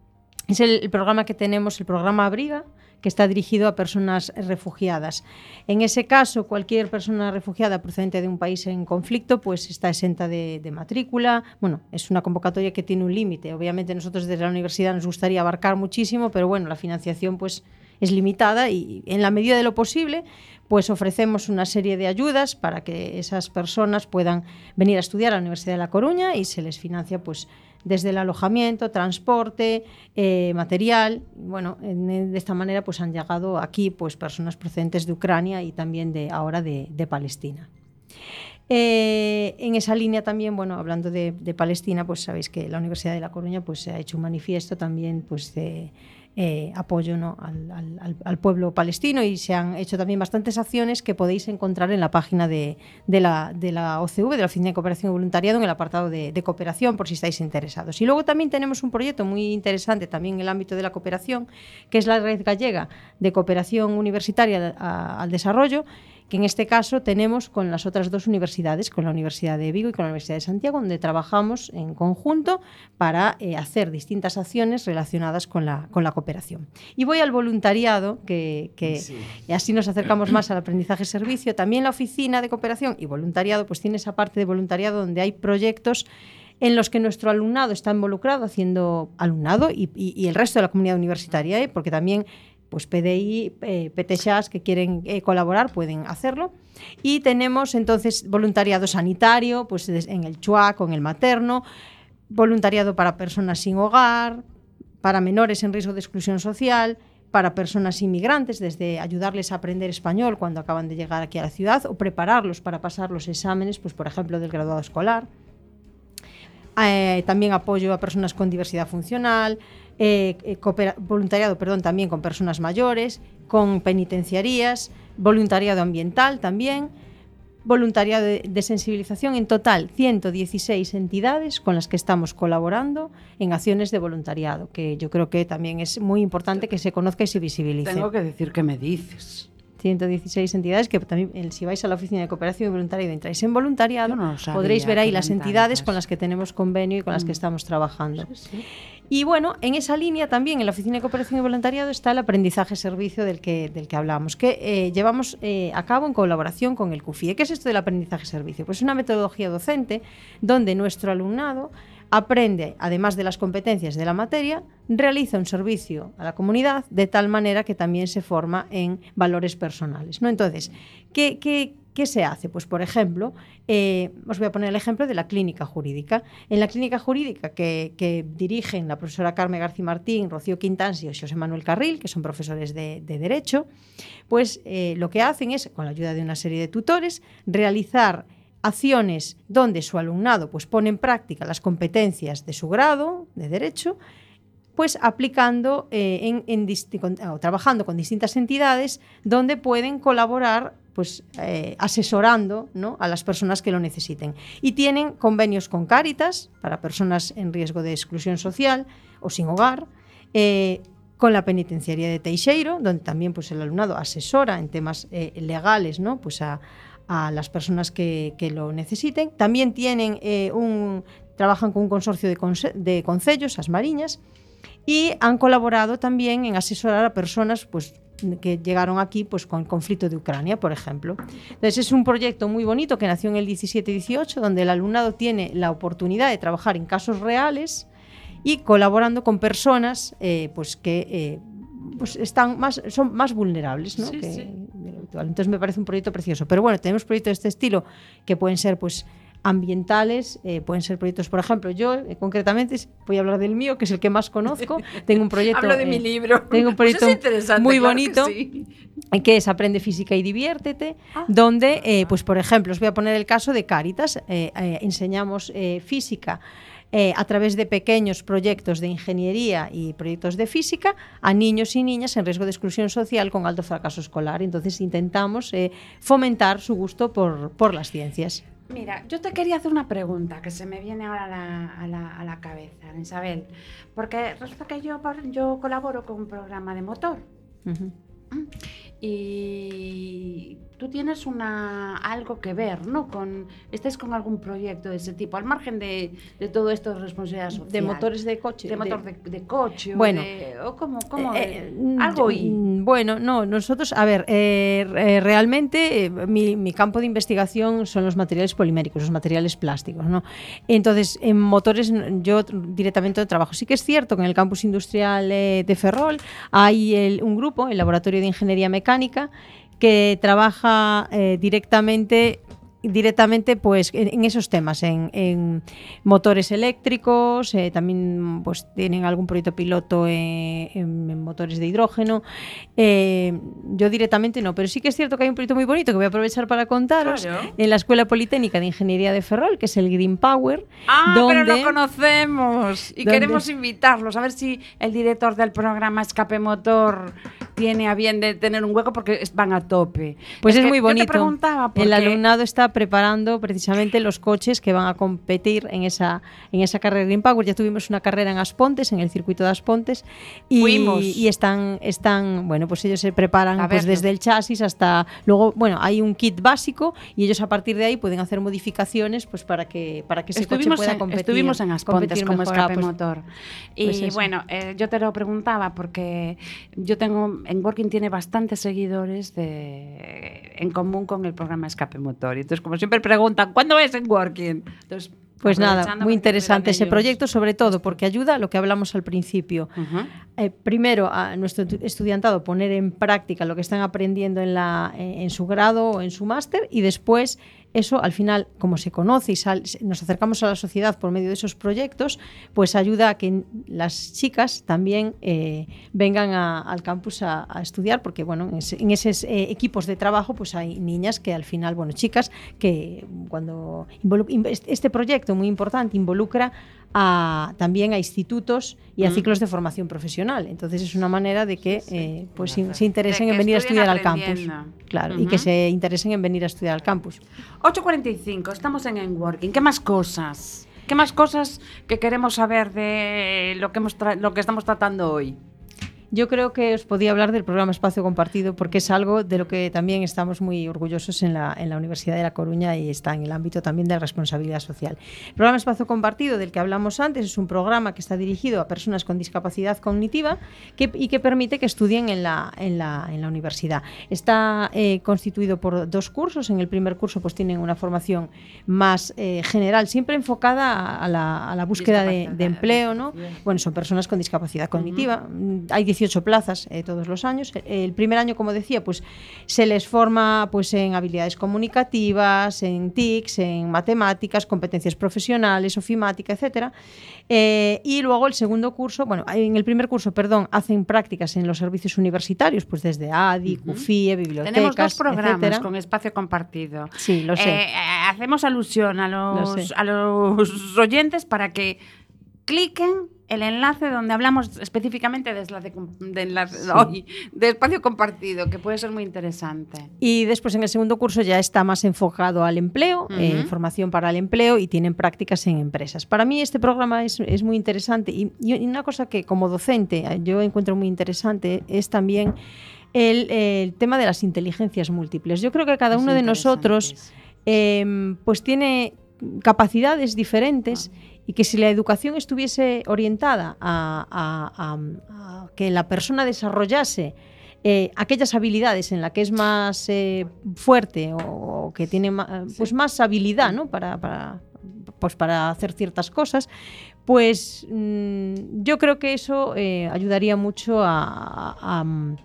Es el, el programa que tenemos, el programa Abriga, que está dirigido a personas refugiadas. En ese caso, cualquier persona refugiada procedente de un país en conflicto pues está exenta de, de matrícula. Bueno, es una convocatoria que tiene un límite. Obviamente nosotros desde la universidad nos gustaría abarcar muchísimo, pero bueno, la financiación pues es limitada y en la medida de lo posible pues ofrecemos una serie de ayudas para que esas personas puedan venir a estudiar a la Universidad de La Coruña y se les financia pues desde el alojamiento, transporte, eh, material. Bueno, en, de esta manera pues han llegado aquí pues personas procedentes de Ucrania y también de ahora de, de Palestina. Eh, en esa línea también, bueno, hablando de, de Palestina, pues sabéis que la Universidad de La Coruña pues, se ha hecho un manifiesto también pues, de eh, apoyo, ¿no? al, al, al pueblo palestino, y se han hecho también bastantes acciones que podéis encontrar en la página de, de, la, de la O C V, de la Oficina de Cooperación y Voluntariado, en el apartado de, de cooperación, por si estáis interesados. Y luego también tenemos un proyecto muy interesante también en el ámbito de la cooperación, que es la Red Gallega de Cooperación Universitaria a, al Desarrollo, que en este caso tenemos con las otras dos universidades, con la Universidad de Vigo y con la Universidad de Santiago, donde trabajamos en conjunto para eh, hacer distintas acciones relacionadas con la, con la cooperación. Y voy al voluntariado, que, que sí. así nos acercamos más al aprendizaje-servicio. También la Oficina de Cooperación y Voluntariado pues tiene esa parte de voluntariado donde hay proyectos en los que nuestro alumnado está involucrado, haciendo alumnado y, y, y el resto de la comunidad universitaria, ¿eh? Porque también pues P D I, eh, P T X A S que quieren eh, colaborar pueden hacerlo. Y tenemos entonces voluntariado sanitario, pues en el CHUAC o en el materno, voluntariado para personas sin hogar, para menores en riesgo de exclusión social, para personas inmigrantes, desde ayudarles a aprender español cuando acaban de llegar aquí a la ciudad o prepararlos para pasar los exámenes, pues por ejemplo del graduado escolar. Eh, también apoyo a personas con diversidad funcional, eh, eh, voluntariado perdón, también con personas mayores, con penitenciarías, voluntariado ambiental también, voluntariado de, de sensibilización, en total ciento dieciséis entidades con las que estamos colaborando en acciones de voluntariado, que yo creo que también es muy importante que se conozca y se visibilice. Tengo que decir que me dices. ciento dieciséis entidades que también, si vais a la Oficina de Cooperación y Voluntariado y entráis en voluntariado, no sabía, podréis ver ahí las tantas entidades con las que tenemos convenio y con mm. las que estamos trabajando. Sí, sí. Y bueno, en esa línea también en la Oficina de Cooperación y Voluntariado está el aprendizaje-servicio del que, del que hablamos, que eh, llevamos eh, a cabo en colaboración con el CUFIE. ¿Qué es esto del aprendizaje-servicio? Pues es una metodología docente donde nuestro alumnado aprende, además de las competencias de la materia, realiza un servicio a la comunidad de tal manera que también se forma en valores personales, ¿no? Entonces, ¿qué, qué, qué se hace? Pues, por ejemplo, eh, os voy a poner el ejemplo de la clínica jurídica. En la clínica jurídica que, que dirigen la profesora Carmen García Martín, Rocío Quintansi y José Manuel Carril, que son profesores de, de Derecho, pues eh, lo que hacen es, con la ayuda de una serie de tutores, realizar acciones donde su alumnado pues, pone en práctica las competencias de su grado de Derecho, pues aplicando eh, en, en disti- con, o trabajando con distintas entidades donde pueden colaborar pues, eh, asesorando, ¿no?, a las personas que lo necesiten. Y tienen convenios con Cáritas para personas en riesgo de exclusión social o sin hogar, eh, con la penitenciaría de Teixeiro, donde también pues, el alumnado asesora en temas eh, legales, ¿no?, pues a a las personas que, que lo necesiten. También tienen eh, un, trabajan con un consorcio de, conse- de concellos, As Mariñas, y han colaborado también en asesorar a personas pues, que llegaron aquí pues, con el conflicto de Ucrania, por ejemplo. Entonces es un proyecto muy bonito que nació en el diecisiete dieciocho, donde el alumnado tiene la oportunidad de trabajar en casos reales y colaborando con personas eh, pues, que eh, pues están más, son más vulnerables, ¿no? Sí, que, sí. Entonces me parece un proyecto precioso. Pero bueno, tenemos proyectos de este estilo que pueden ser pues ambientales, eh, pueden ser proyectos, por ejemplo, yo eh, concretamente voy a hablar del mío, que es el que más conozco. Tengo un proyecto. Hablo de eh, mi libro. Tengo un proyecto pues es muy claro bonito que, sí. que es Aprende Física y Diviértete, ah. donde, eh, pues por ejemplo, os voy a poner el caso de Cáritas. Eh, eh, enseñamos eh, física Eh, a través de pequeños proyectos de ingeniería y proyectos de física a niños y niñas en riesgo de exclusión social con alto fracaso escolar. Entonces intentamos eh, fomentar su gusto por, por las ciencias. Mira, yo te quería hacer una pregunta que se me viene ahora a la, a la, a la cabeza, Isabel, porque resulta que yo, yo colaboro con un programa de motor. Uh-huh. Y tú tienes una algo que ver, ¿no? Con estés con algún proyecto de ese tipo, al margen de, de todo esto de responsabilidad social. De motores de coche. De motor de, de, de coche. Bueno. O, de, o como, como eh, eh, algo y... Bueno, no, nosotros, a ver, eh, eh, realmente eh, mi, mi campo de investigación son los materiales poliméricos, los materiales plásticos, ¿no? Entonces, en motores yo directamente trabajo. Sí que es cierto que en el campus industrial eh, de Ferrol hay el, un grupo, el Laboratorio de Ingeniería Mecánica, que trabaja eh, directamente directamente pues en, en esos temas, en, en motores eléctricos, eh, también pues tienen algún proyecto piloto en, en, en motores de hidrógeno. Eh, yo directamente no, pero sí que es cierto que hay un proyecto muy bonito que voy a aprovechar para contaros, claro, en la Escuela Politécnica de Ingeniería de Ferrol, que es el Green Power. Ah, donde, pero lo conocemos y donde, queremos invitarlos, a ver si el director del programa Escape Motor tiene a bien de tener un hueco, porque van a tope. Pues es, es muy bonito. Yo te preguntaba porque... El alumnado está preparando precisamente los coches que van a competir en esa, en esa carrera Green Power. Ya tuvimos una carrera en Aspontes, en el circuito de Aspontes, y, Fuimos. y están, están, bueno, pues ellos se preparan pues desde el chasis hasta, luego, bueno, hay un kit básico y ellos a partir de ahí pueden hacer modificaciones pues para que, para que ese estuvimos coche pueda en, competir. Estuvimos en Aspontes como mejor, Escape pues, Motor. Y pues bueno, eh, yo te lo preguntaba porque yo tengo, en Working tiene bastantes seguidores de, en común con el programa Escape Motor. Y entonces, como siempre preguntan, ¿cuándo es en Working? Entonces, pues nada, muy interesante ese proyecto, sobre todo porque ayuda a lo que hablamos al principio. Uh-huh. Eh, primero, a nuestro estudiantado poner en práctica lo que están aprendiendo en, la, en su grado o en su máster, y después eso, al final, como se conoce y sal, nos acercamos a la sociedad por medio de esos proyectos, pues ayuda a que las chicas también eh, vengan a, al campus a, a estudiar, porque bueno, en, ese, en esos eh, equipos de trabajo pues hay niñas que al final, bueno, chicas que cuando este proyecto muy importante involucra a, también a institutos y a ciclos de formación profesional. Entonces es una manera de que sí, sí. Eh, pues se, se interesen en venir a estudiar al campus. Claro, uh-huh. Y que se interesen en venir a estudiar al campus. ocho cuarenta y cinco, estamos en Enworking. ¿Qué más cosas? ¿Qué más cosas que queremos saber de lo que, hemos tra- lo que estamos tratando hoy? Yo creo que os podía hablar del programa Espacio Compartido, porque es algo de lo que también estamos muy orgullosos en la, en la Universidad de La Coruña, y está en el ámbito también de la responsabilidad social. El programa Espacio Compartido, del que hablamos antes, es un programa que está dirigido a personas con discapacidad cognitiva que, y que permite que estudien en la, en la, en la universidad. Está eh, constituido por dos cursos. En el primer curso pues tienen una formación más eh, general, siempre enfocada a la, a la búsqueda de, de empleo, ¿no? Bueno, son personas con discapacidad cognitiva. Uh-huh. Hay dieciocho plazas eh, todos los años. El primer año, como decía, pues se les forma pues en habilidades comunicativas, en T I Cs, en matemáticas, competencias profesionales, ofimática, etcétera. Eh, y luego el segundo curso, bueno, en el primer curso, perdón, hacen prácticas en los servicios universitarios, pues desde A D I, uh-huh. CUFIE, bibliotecas, tenemos dos programas etcétera. Con Espacio Compartido. Sí, lo sé. Eh, hacemos alusión a los, a los oyentes para que cliquen el enlace donde hablamos específicamente de, enlace, de, enlace, sí. hoy, de espacio compartido, que puede ser muy interesante. Y después en el segundo curso ya está más enfocado al empleo, uh-huh. eh, formación para el empleo, y tienen prácticas en empresas. Para mí este programa es, es muy interesante, y, y una cosa que como docente yo encuentro muy interesante es también el, el tema de las inteligencias múltiples. Yo creo que cada es uno de nosotros eh, pues tiene capacidades diferentes, uh-huh. y que si la educación estuviese orientada a, a, a, a que la persona desarrollase eh, aquellas habilidades en las que es más eh, fuerte, o, o que tiene más, pues más habilidad, ¿no? para, para, pues para hacer ciertas cosas, pues mmm, yo creo que eso eh, ayudaría mucho a, a, a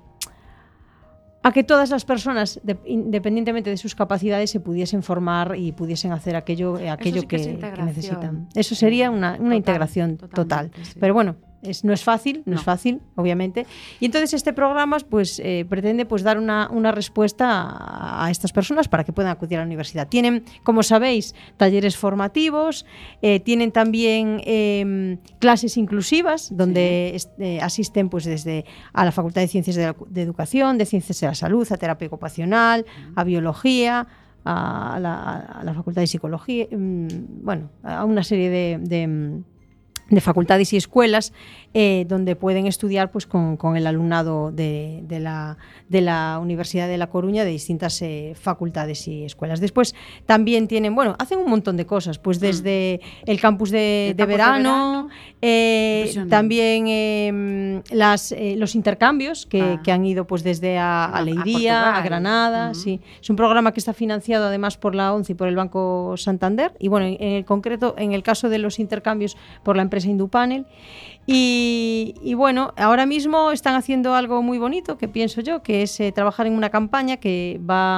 a que todas las personas, de, independientemente de sus capacidades, se pudiesen formar y pudiesen hacer aquello, eh, aquello sí que, que, que necesitan. Eso sería una, una total, integración total. Sí. Pero bueno, es, no es fácil, no, no es fácil, obviamente. Y entonces este programa pues, eh, pretende pues, dar una, una respuesta a, a estas personas para que puedan acudir a la universidad. Tienen, como sabéis, talleres formativos, eh, tienen también eh, clases inclusivas, donde sí. eh, asisten pues, desde a la Facultad de Ciencias de, la, de Educación, de Ciencias de la Salud, a terapia ocupacional, a biología, a la, a la Facultad de Psicología, bueno, a una serie de... de de facultades y escuelas eh, donde pueden estudiar pues, con, con el alumnado de, de, la, de la Universidad de La Coruña, de distintas eh, facultades y escuelas. Después también tienen, bueno, hacen un montón de cosas, pues desde mm. el campus de, el de, campus verano, de verano, eh, también eh, las, eh, los intercambios que, ah. que han ido pues desde a, a Leiría, a, a Granada. Mm. Sí. Es un programa que está financiado además por la ONCE y por el Banco Santander, y bueno, en, en el concreto, en el caso de los intercambios, por la empresa Indupanel. Y, y bueno, ahora mismo están haciendo algo muy bonito, que pienso yo, que es eh, trabajar en una campaña que va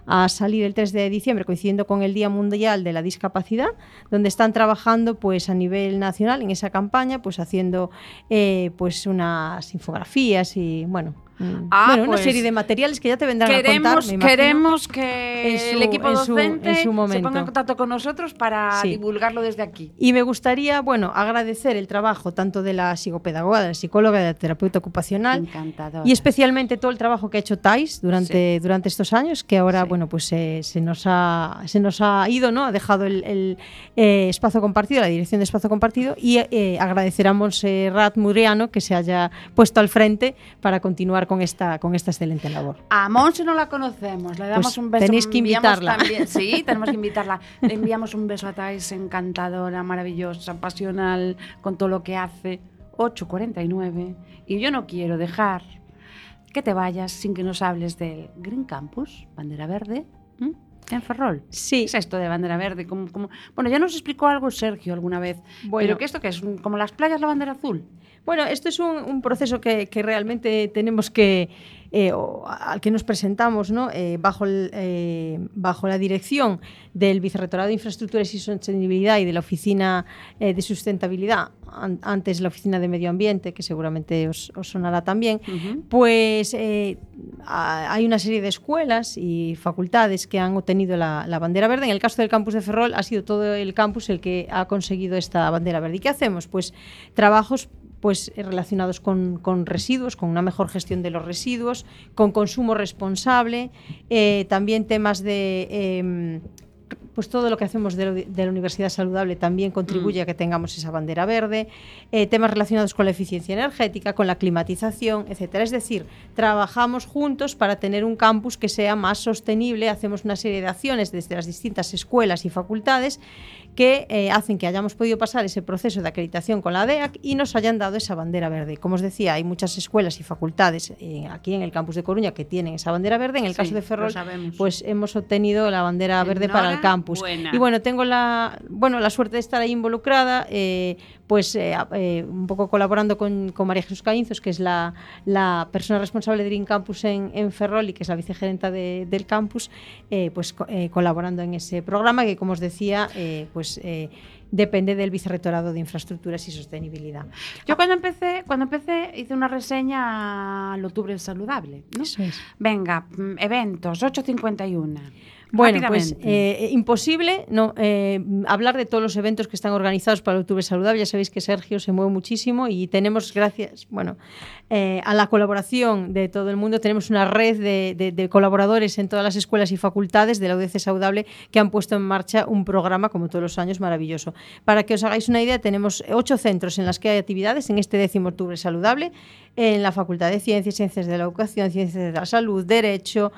a salir el tres de diciembre, coincidiendo con el Día Mundial de la Discapacidad, donde están trabajando pues a nivel nacional en esa campaña, pues haciendo eh, pues unas infografías y bueno, Ah, bueno, pues una serie de materiales que ya te vendrán queremos, a contar, me imagino. Queremos que en su, el equipo en su, docente en su se momento. ponga en contacto con nosotros para Sí. divulgarlo desde aquí. Y me gustaría, bueno, agradecer el trabajo tanto de la psicopedagoga, de la psicóloga, de la terapeuta ocupacional Encantadora. y especialmente todo el trabajo que ha hecho Thais durante, Sí. durante estos años, que ahora, Sí. bueno, pues eh, se, nos ha, se nos ha ido, ¿no? Ha dejado el, el eh, espacio compartido, la dirección de espacio compartido, y eh, agradecer a Montserrat Muriano que se haya puesto al frente para continuar con esta, con esta excelente labor. A Monse no la conocemos, le damos Pues un beso. tenéis que enviamos invitarla. también- sí, tenemos que invitarla. Le enviamos un beso a Thais, encantadora, maravillosa, pasional, con todo lo que hace. ocho cuarenta y nueve. Y yo no quiero dejar que te vayas sin que nos hables del Green Campus, Bandera Verde, ¿m? en Ferrol. Sí. ¿Qué es esto de Bandera Verde? ¿Cómo, cómo? Bueno, ya nos explicó algo Sergio alguna vez. Bueno. ¿Pero qué esto qué es? ¿Como las playas la bandera azul? Bueno, esto es un, un proceso que, que realmente tenemos que, eh, o, al que nos presentamos, ¿no? eh, bajo, el, eh, bajo la dirección del Vicerrectorado de Infraestructuras y Sostenibilidad y de la Oficina eh, de Sustentabilidad, an, antes la Oficina de Medio Ambiente, que seguramente os, os sonará también, Uh-huh. pues eh, a, hay una serie de escuelas y facultades que han obtenido la, la bandera verde. En el caso del campus de Ferrol ha sido todo el campus el que ha conseguido esta bandera verde. ¿Y qué hacemos? Pues trabajos pues relacionados con, con residuos, con una mejor gestión de los residuos, con consumo responsable, eh, también temas de eh, pues todo lo que hacemos de, lo, de la Universidad Saludable también contribuye mm. a que tengamos esa bandera verde, eh, temas relacionados con la eficiencia energética, con la climatización, etcétera. Es decir, trabajamos juntos para tener un campus que sea más sostenible, hacemos una serie de acciones desde las distintas escuelas y facultades que eh, hacen que hayamos podido pasar ese proceso de acreditación con la D E A C y nos hayan dado esa bandera verde. Como os decía, hay muchas escuelas y facultades eh, aquí en el campus de Coruña que tienen esa bandera verde. En el Sí, caso de Ferrol, lo sabemos. pues hemos obtenido la bandera verde para el campus. Buena. Y bueno, tengo la, bueno, la suerte de estar ahí involucrada, eh, pues eh, eh, un poco colaborando con, con María Jesús Caínzos, que es la, la persona responsable de Green Campus en, en Ferrol y que es la vicegerenta de, del campus, eh, pues eh, colaborando en ese programa que, como os decía, eh, pues Eh, depende del Vicerrectorado de Infraestructuras y Sostenibilidad. Yo cuando empecé, cuando empecé hice una reseña al Octubre Saludable, ¿no? Eso es. Venga, eventos, ocho cincuenta y uno. Bueno, pues eh, imposible no eh, hablar de todos los eventos que están organizados para el Octubre Saludable. Ya sabéis que Sergio se mueve muchísimo y tenemos, gracias bueno, eh, a la colaboración de todo el mundo, tenemos una red de, de, de colaboradores en todas las escuelas y facultades de la U D C Saludable que han puesto en marcha un programa, como todos los años, maravilloso. Para que os hagáis una idea, tenemos ocho centros en los que hay actividades en este décimo Octubre Saludable, en la Facultad de Ciencias, Ciencias de la Educación, Ciencias de la Salud, Derecho,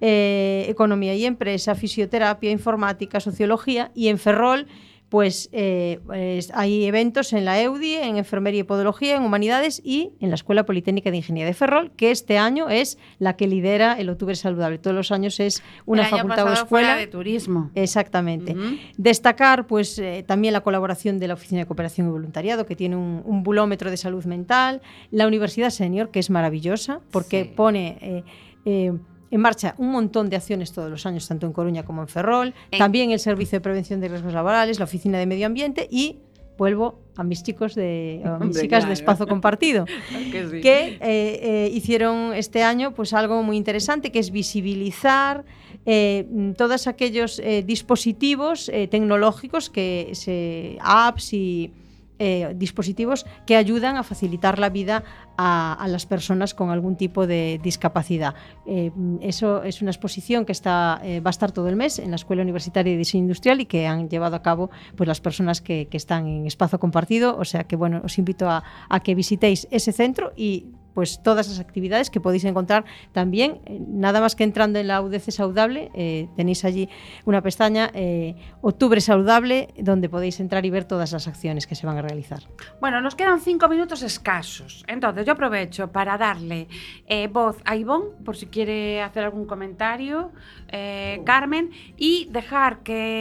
eh, Economía y Empresa, Fisioterapia, Informática, Sociología, y en Ferrol pues, eh, pues hay eventos en la EUDI, en Enfermería y Podología, en Humanidades y en la Escuela Politécnica de Ingeniería de Ferrol, que este año es la que lidera el Octubre Saludable. Todos los años es una el año facultad o pasado escuela fue la de turismo. Exactamente. Uh-huh. Destacar pues eh, también la colaboración de la Oficina de Cooperación y Voluntariado, que tiene un, un bulómetro de salud mental, la Universidad Senior, que es maravillosa porque Sí. pone eh, eh, en marcha un montón de acciones todos los años, tanto en Coruña como en Ferrol, en... también el Servicio de Prevención de Riesgos Laborales, la Oficina de Medio Ambiente y vuelvo a mis chicos de, a mis Hombre, chicas claro. de Espacio Compartido, que, sí. que eh, eh, hicieron este año pues algo muy interesante, que es visibilizar eh, todos aquellos eh, dispositivos eh, tecnológicos, que se, apps y eh, dispositivos que ayudan a facilitar la vida a, a las personas con algún tipo de discapacidad. Eh, eso es una exposición que está, eh, va a estar todo el mes en la Escuela Universitaria de Diseño Industrial y que han llevado a cabo pues, las personas que, que están en Espacio Compartido. O sea que bueno, os invito a, a que visitéis ese centro y pues todas las actividades que podéis encontrar también, eh, nada más que entrando en la U D C Saludable, eh, tenéis allí una pestaña eh, Octubre Saludable, donde podéis entrar y ver todas las acciones que se van a realizar. Bueno, nos quedan cinco minutos escasos, entonces yo aprovecho para darle eh, voz a Ivonne, por si quiere hacer algún comentario, eh, Carmen, y dejar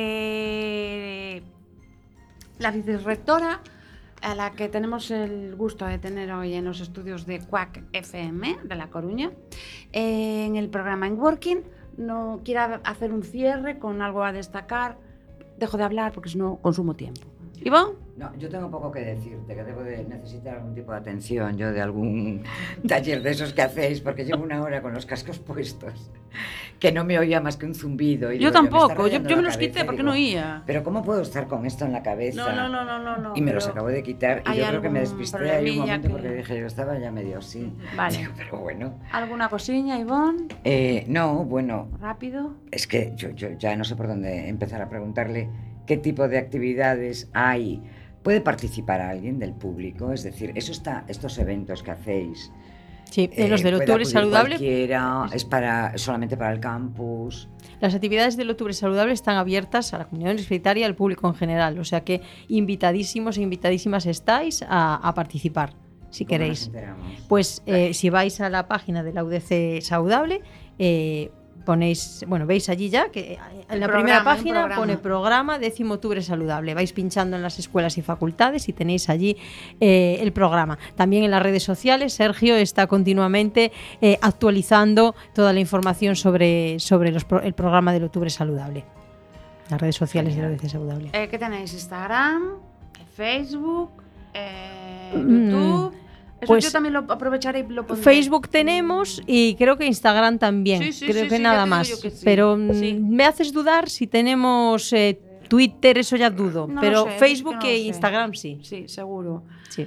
que la vicerrectora, a la que tenemos el gusto de tener hoy en los estudios de C U A C F M de La Coruña, eh, en el programa En Working, no quiera hacer un cierre con algo a destacar, dejo de hablar porque si no consumo tiempo. ¿Ivonne? No, yo tengo poco que decirte, que debo de necesitar algún tipo de atención, yo de algún taller de esos que hacéis, porque llevo una hora con los cascos puestos, que no me oía más que un zumbido. Y yo digo, tampoco, yo, yo, me, yo me la los cabeza, quité porque digo, no oía. Pero ¿cómo puedo estar con esto en la cabeza? No, no, no, no, no. no Y me los pero acabo de quitar y hay yo creo que me algún despisté ahí un problemilla momento que- porque dije, yo estaba ya medio así. Vale. Digo, pero bueno. ¿Alguna cosilla, Ivonne? Eh, no, bueno, Rápido. es que yo, yo ya no sé por dónde empezar a preguntarle qué tipo de actividades hay. ¿Puede participar alguien del público? Es decir, eso está, estos eventos que hacéis. Sí, de los eh, del puede Octubre acudir Saludable. Cualquiera, es para, solamente para el campus. Las actividades del Octubre Saludable están abiertas a la comunidad universitaria y al público en general, o sea que invitadísimos e invitadísimas estáis a, a participar, si ¿Cómo queréis. nos enteramos? Pues eh, si vais a la página de la U D C Saludable, eh, ponéis, bueno, veis allí ya que eh, en El la programa, primera un página programa. pone programa décimo Octubre Saludable. Vais pinchando en las escuelas y facultades y tenéis allí eh, el programa. También en las redes sociales, Sergio está continuamente eh, actualizando toda la información sobre, sobre los pro- el programa del Octubre Saludable. Las redes sociales de la U D C Saludable. Eh, ¿Qué tenéis? Instagram, Facebook, eh, Mm, YouTube. Eso pues, yo también lo aprovecharé y lo pondré. Facebook tenemos y creo que Instagram también. Sí, sí, creo sí, que sí, nada ya te digo más. yo que sí. Pero mm, Sí. me haces dudar si tenemos eh, Twitter, eso ya dudo. No lo pero sé, es Facebook que no e lo sé. Instagram sí. Sí, seguro. Sí,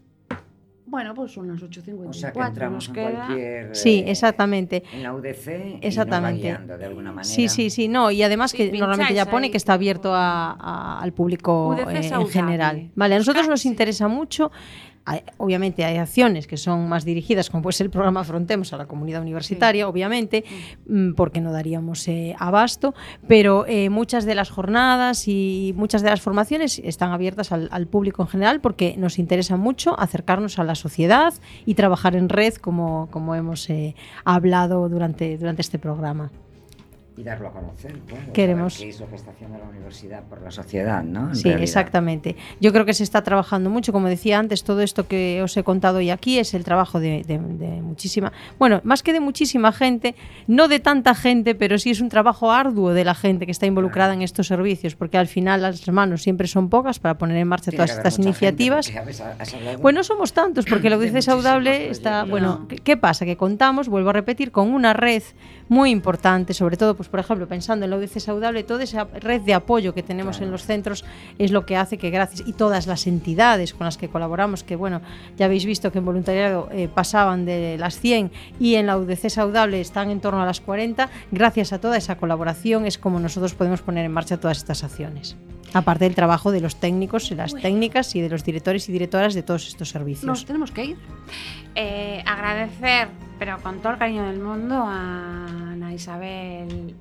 Bueno, pues son las ocho cincuenta y cuatro. O sea que entramos nos en queda... cualquier... sí, eh, exactamente. En la U D C Exactamente. y nos va guiando de alguna manera. Sí, sí, sí, no, y además Sí, que pincháis normalmente ya pone ahí. que está abierto a- a- al público U D C eh, en Saludable. general. Vale, a nosotros nos Casi. interesa mucho. Hay- obviamente hay acciones que son más dirigidas, como puede ser el programa Afrontemos a la comunidad universitaria, obviamente, mm, porque no daríamos eh, abasto, pero eh, muchas de las jornadas y muchas de las formaciones están abiertas al, al público en general porque nos interesa mucho acercarnos a la sociedad y trabajar en red como, como hemos eh, hablado durante, durante este programa. Y darlo a conocer, claro. Queremos. Saber qué es lo que está haciendo la universidad por la sociedad, ¿no? En Sí, realidad. exactamente. Yo creo que se está trabajando mucho, como decía antes, todo esto que os he contado hoy aquí es el trabajo de, de- de muchísima, bueno, más que de muchísima gente, no de tanta gente, pero sí es un trabajo arduo de la gente que está involucrada en estos servicios, porque al final las manos siempre son pocas para poner en marcha Tiene todas que haber estas mucha gente, iniciativas. porque habéis- has hablado- Pues no somos tantos, porque la U D De C muchísimos Saludable está, proyectos. bueno, No. ¿qué, qué pasa? Que contamos, vuelvo a repetir, con una red muy importante, sobre todo, pues por ejemplo, pensando en la U D C Saludable, toda esa red de apoyo que tenemos Claro. en los centros es lo que hace que gracias, y todas las entidades con las que colaboramos, que bueno, ya habéis visto que en voluntariado eh, pasaban de las cien y en la U D C Saludable están en torno a las cuarenta, gracias a toda esa colaboración es como nosotros podemos poner en marcha todas estas acciones. Aparte del trabajo de los técnicos, las técnicas y de los directores y directoras de todos estos servicios. Nos tenemos que ir. Eh, agradecer, pero con todo el cariño del mundo, a Ana Isabel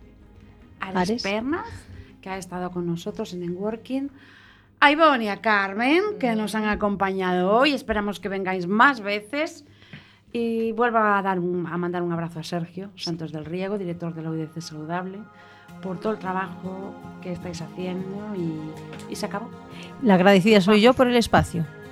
Ares Ares. Pernas, que ha estado con nosotros en Networking, a Ivonne y a Carmen, que nos han acompañado hoy. Esperamos que vengáis más veces. Y vuelvo a, dar un- a mandar un abrazo a Sergio Santos del Riego, director de la U D C Saludable, por todo el trabajo que estáis haciendo y, y se acabó. La agradecida soy yo por el espacio.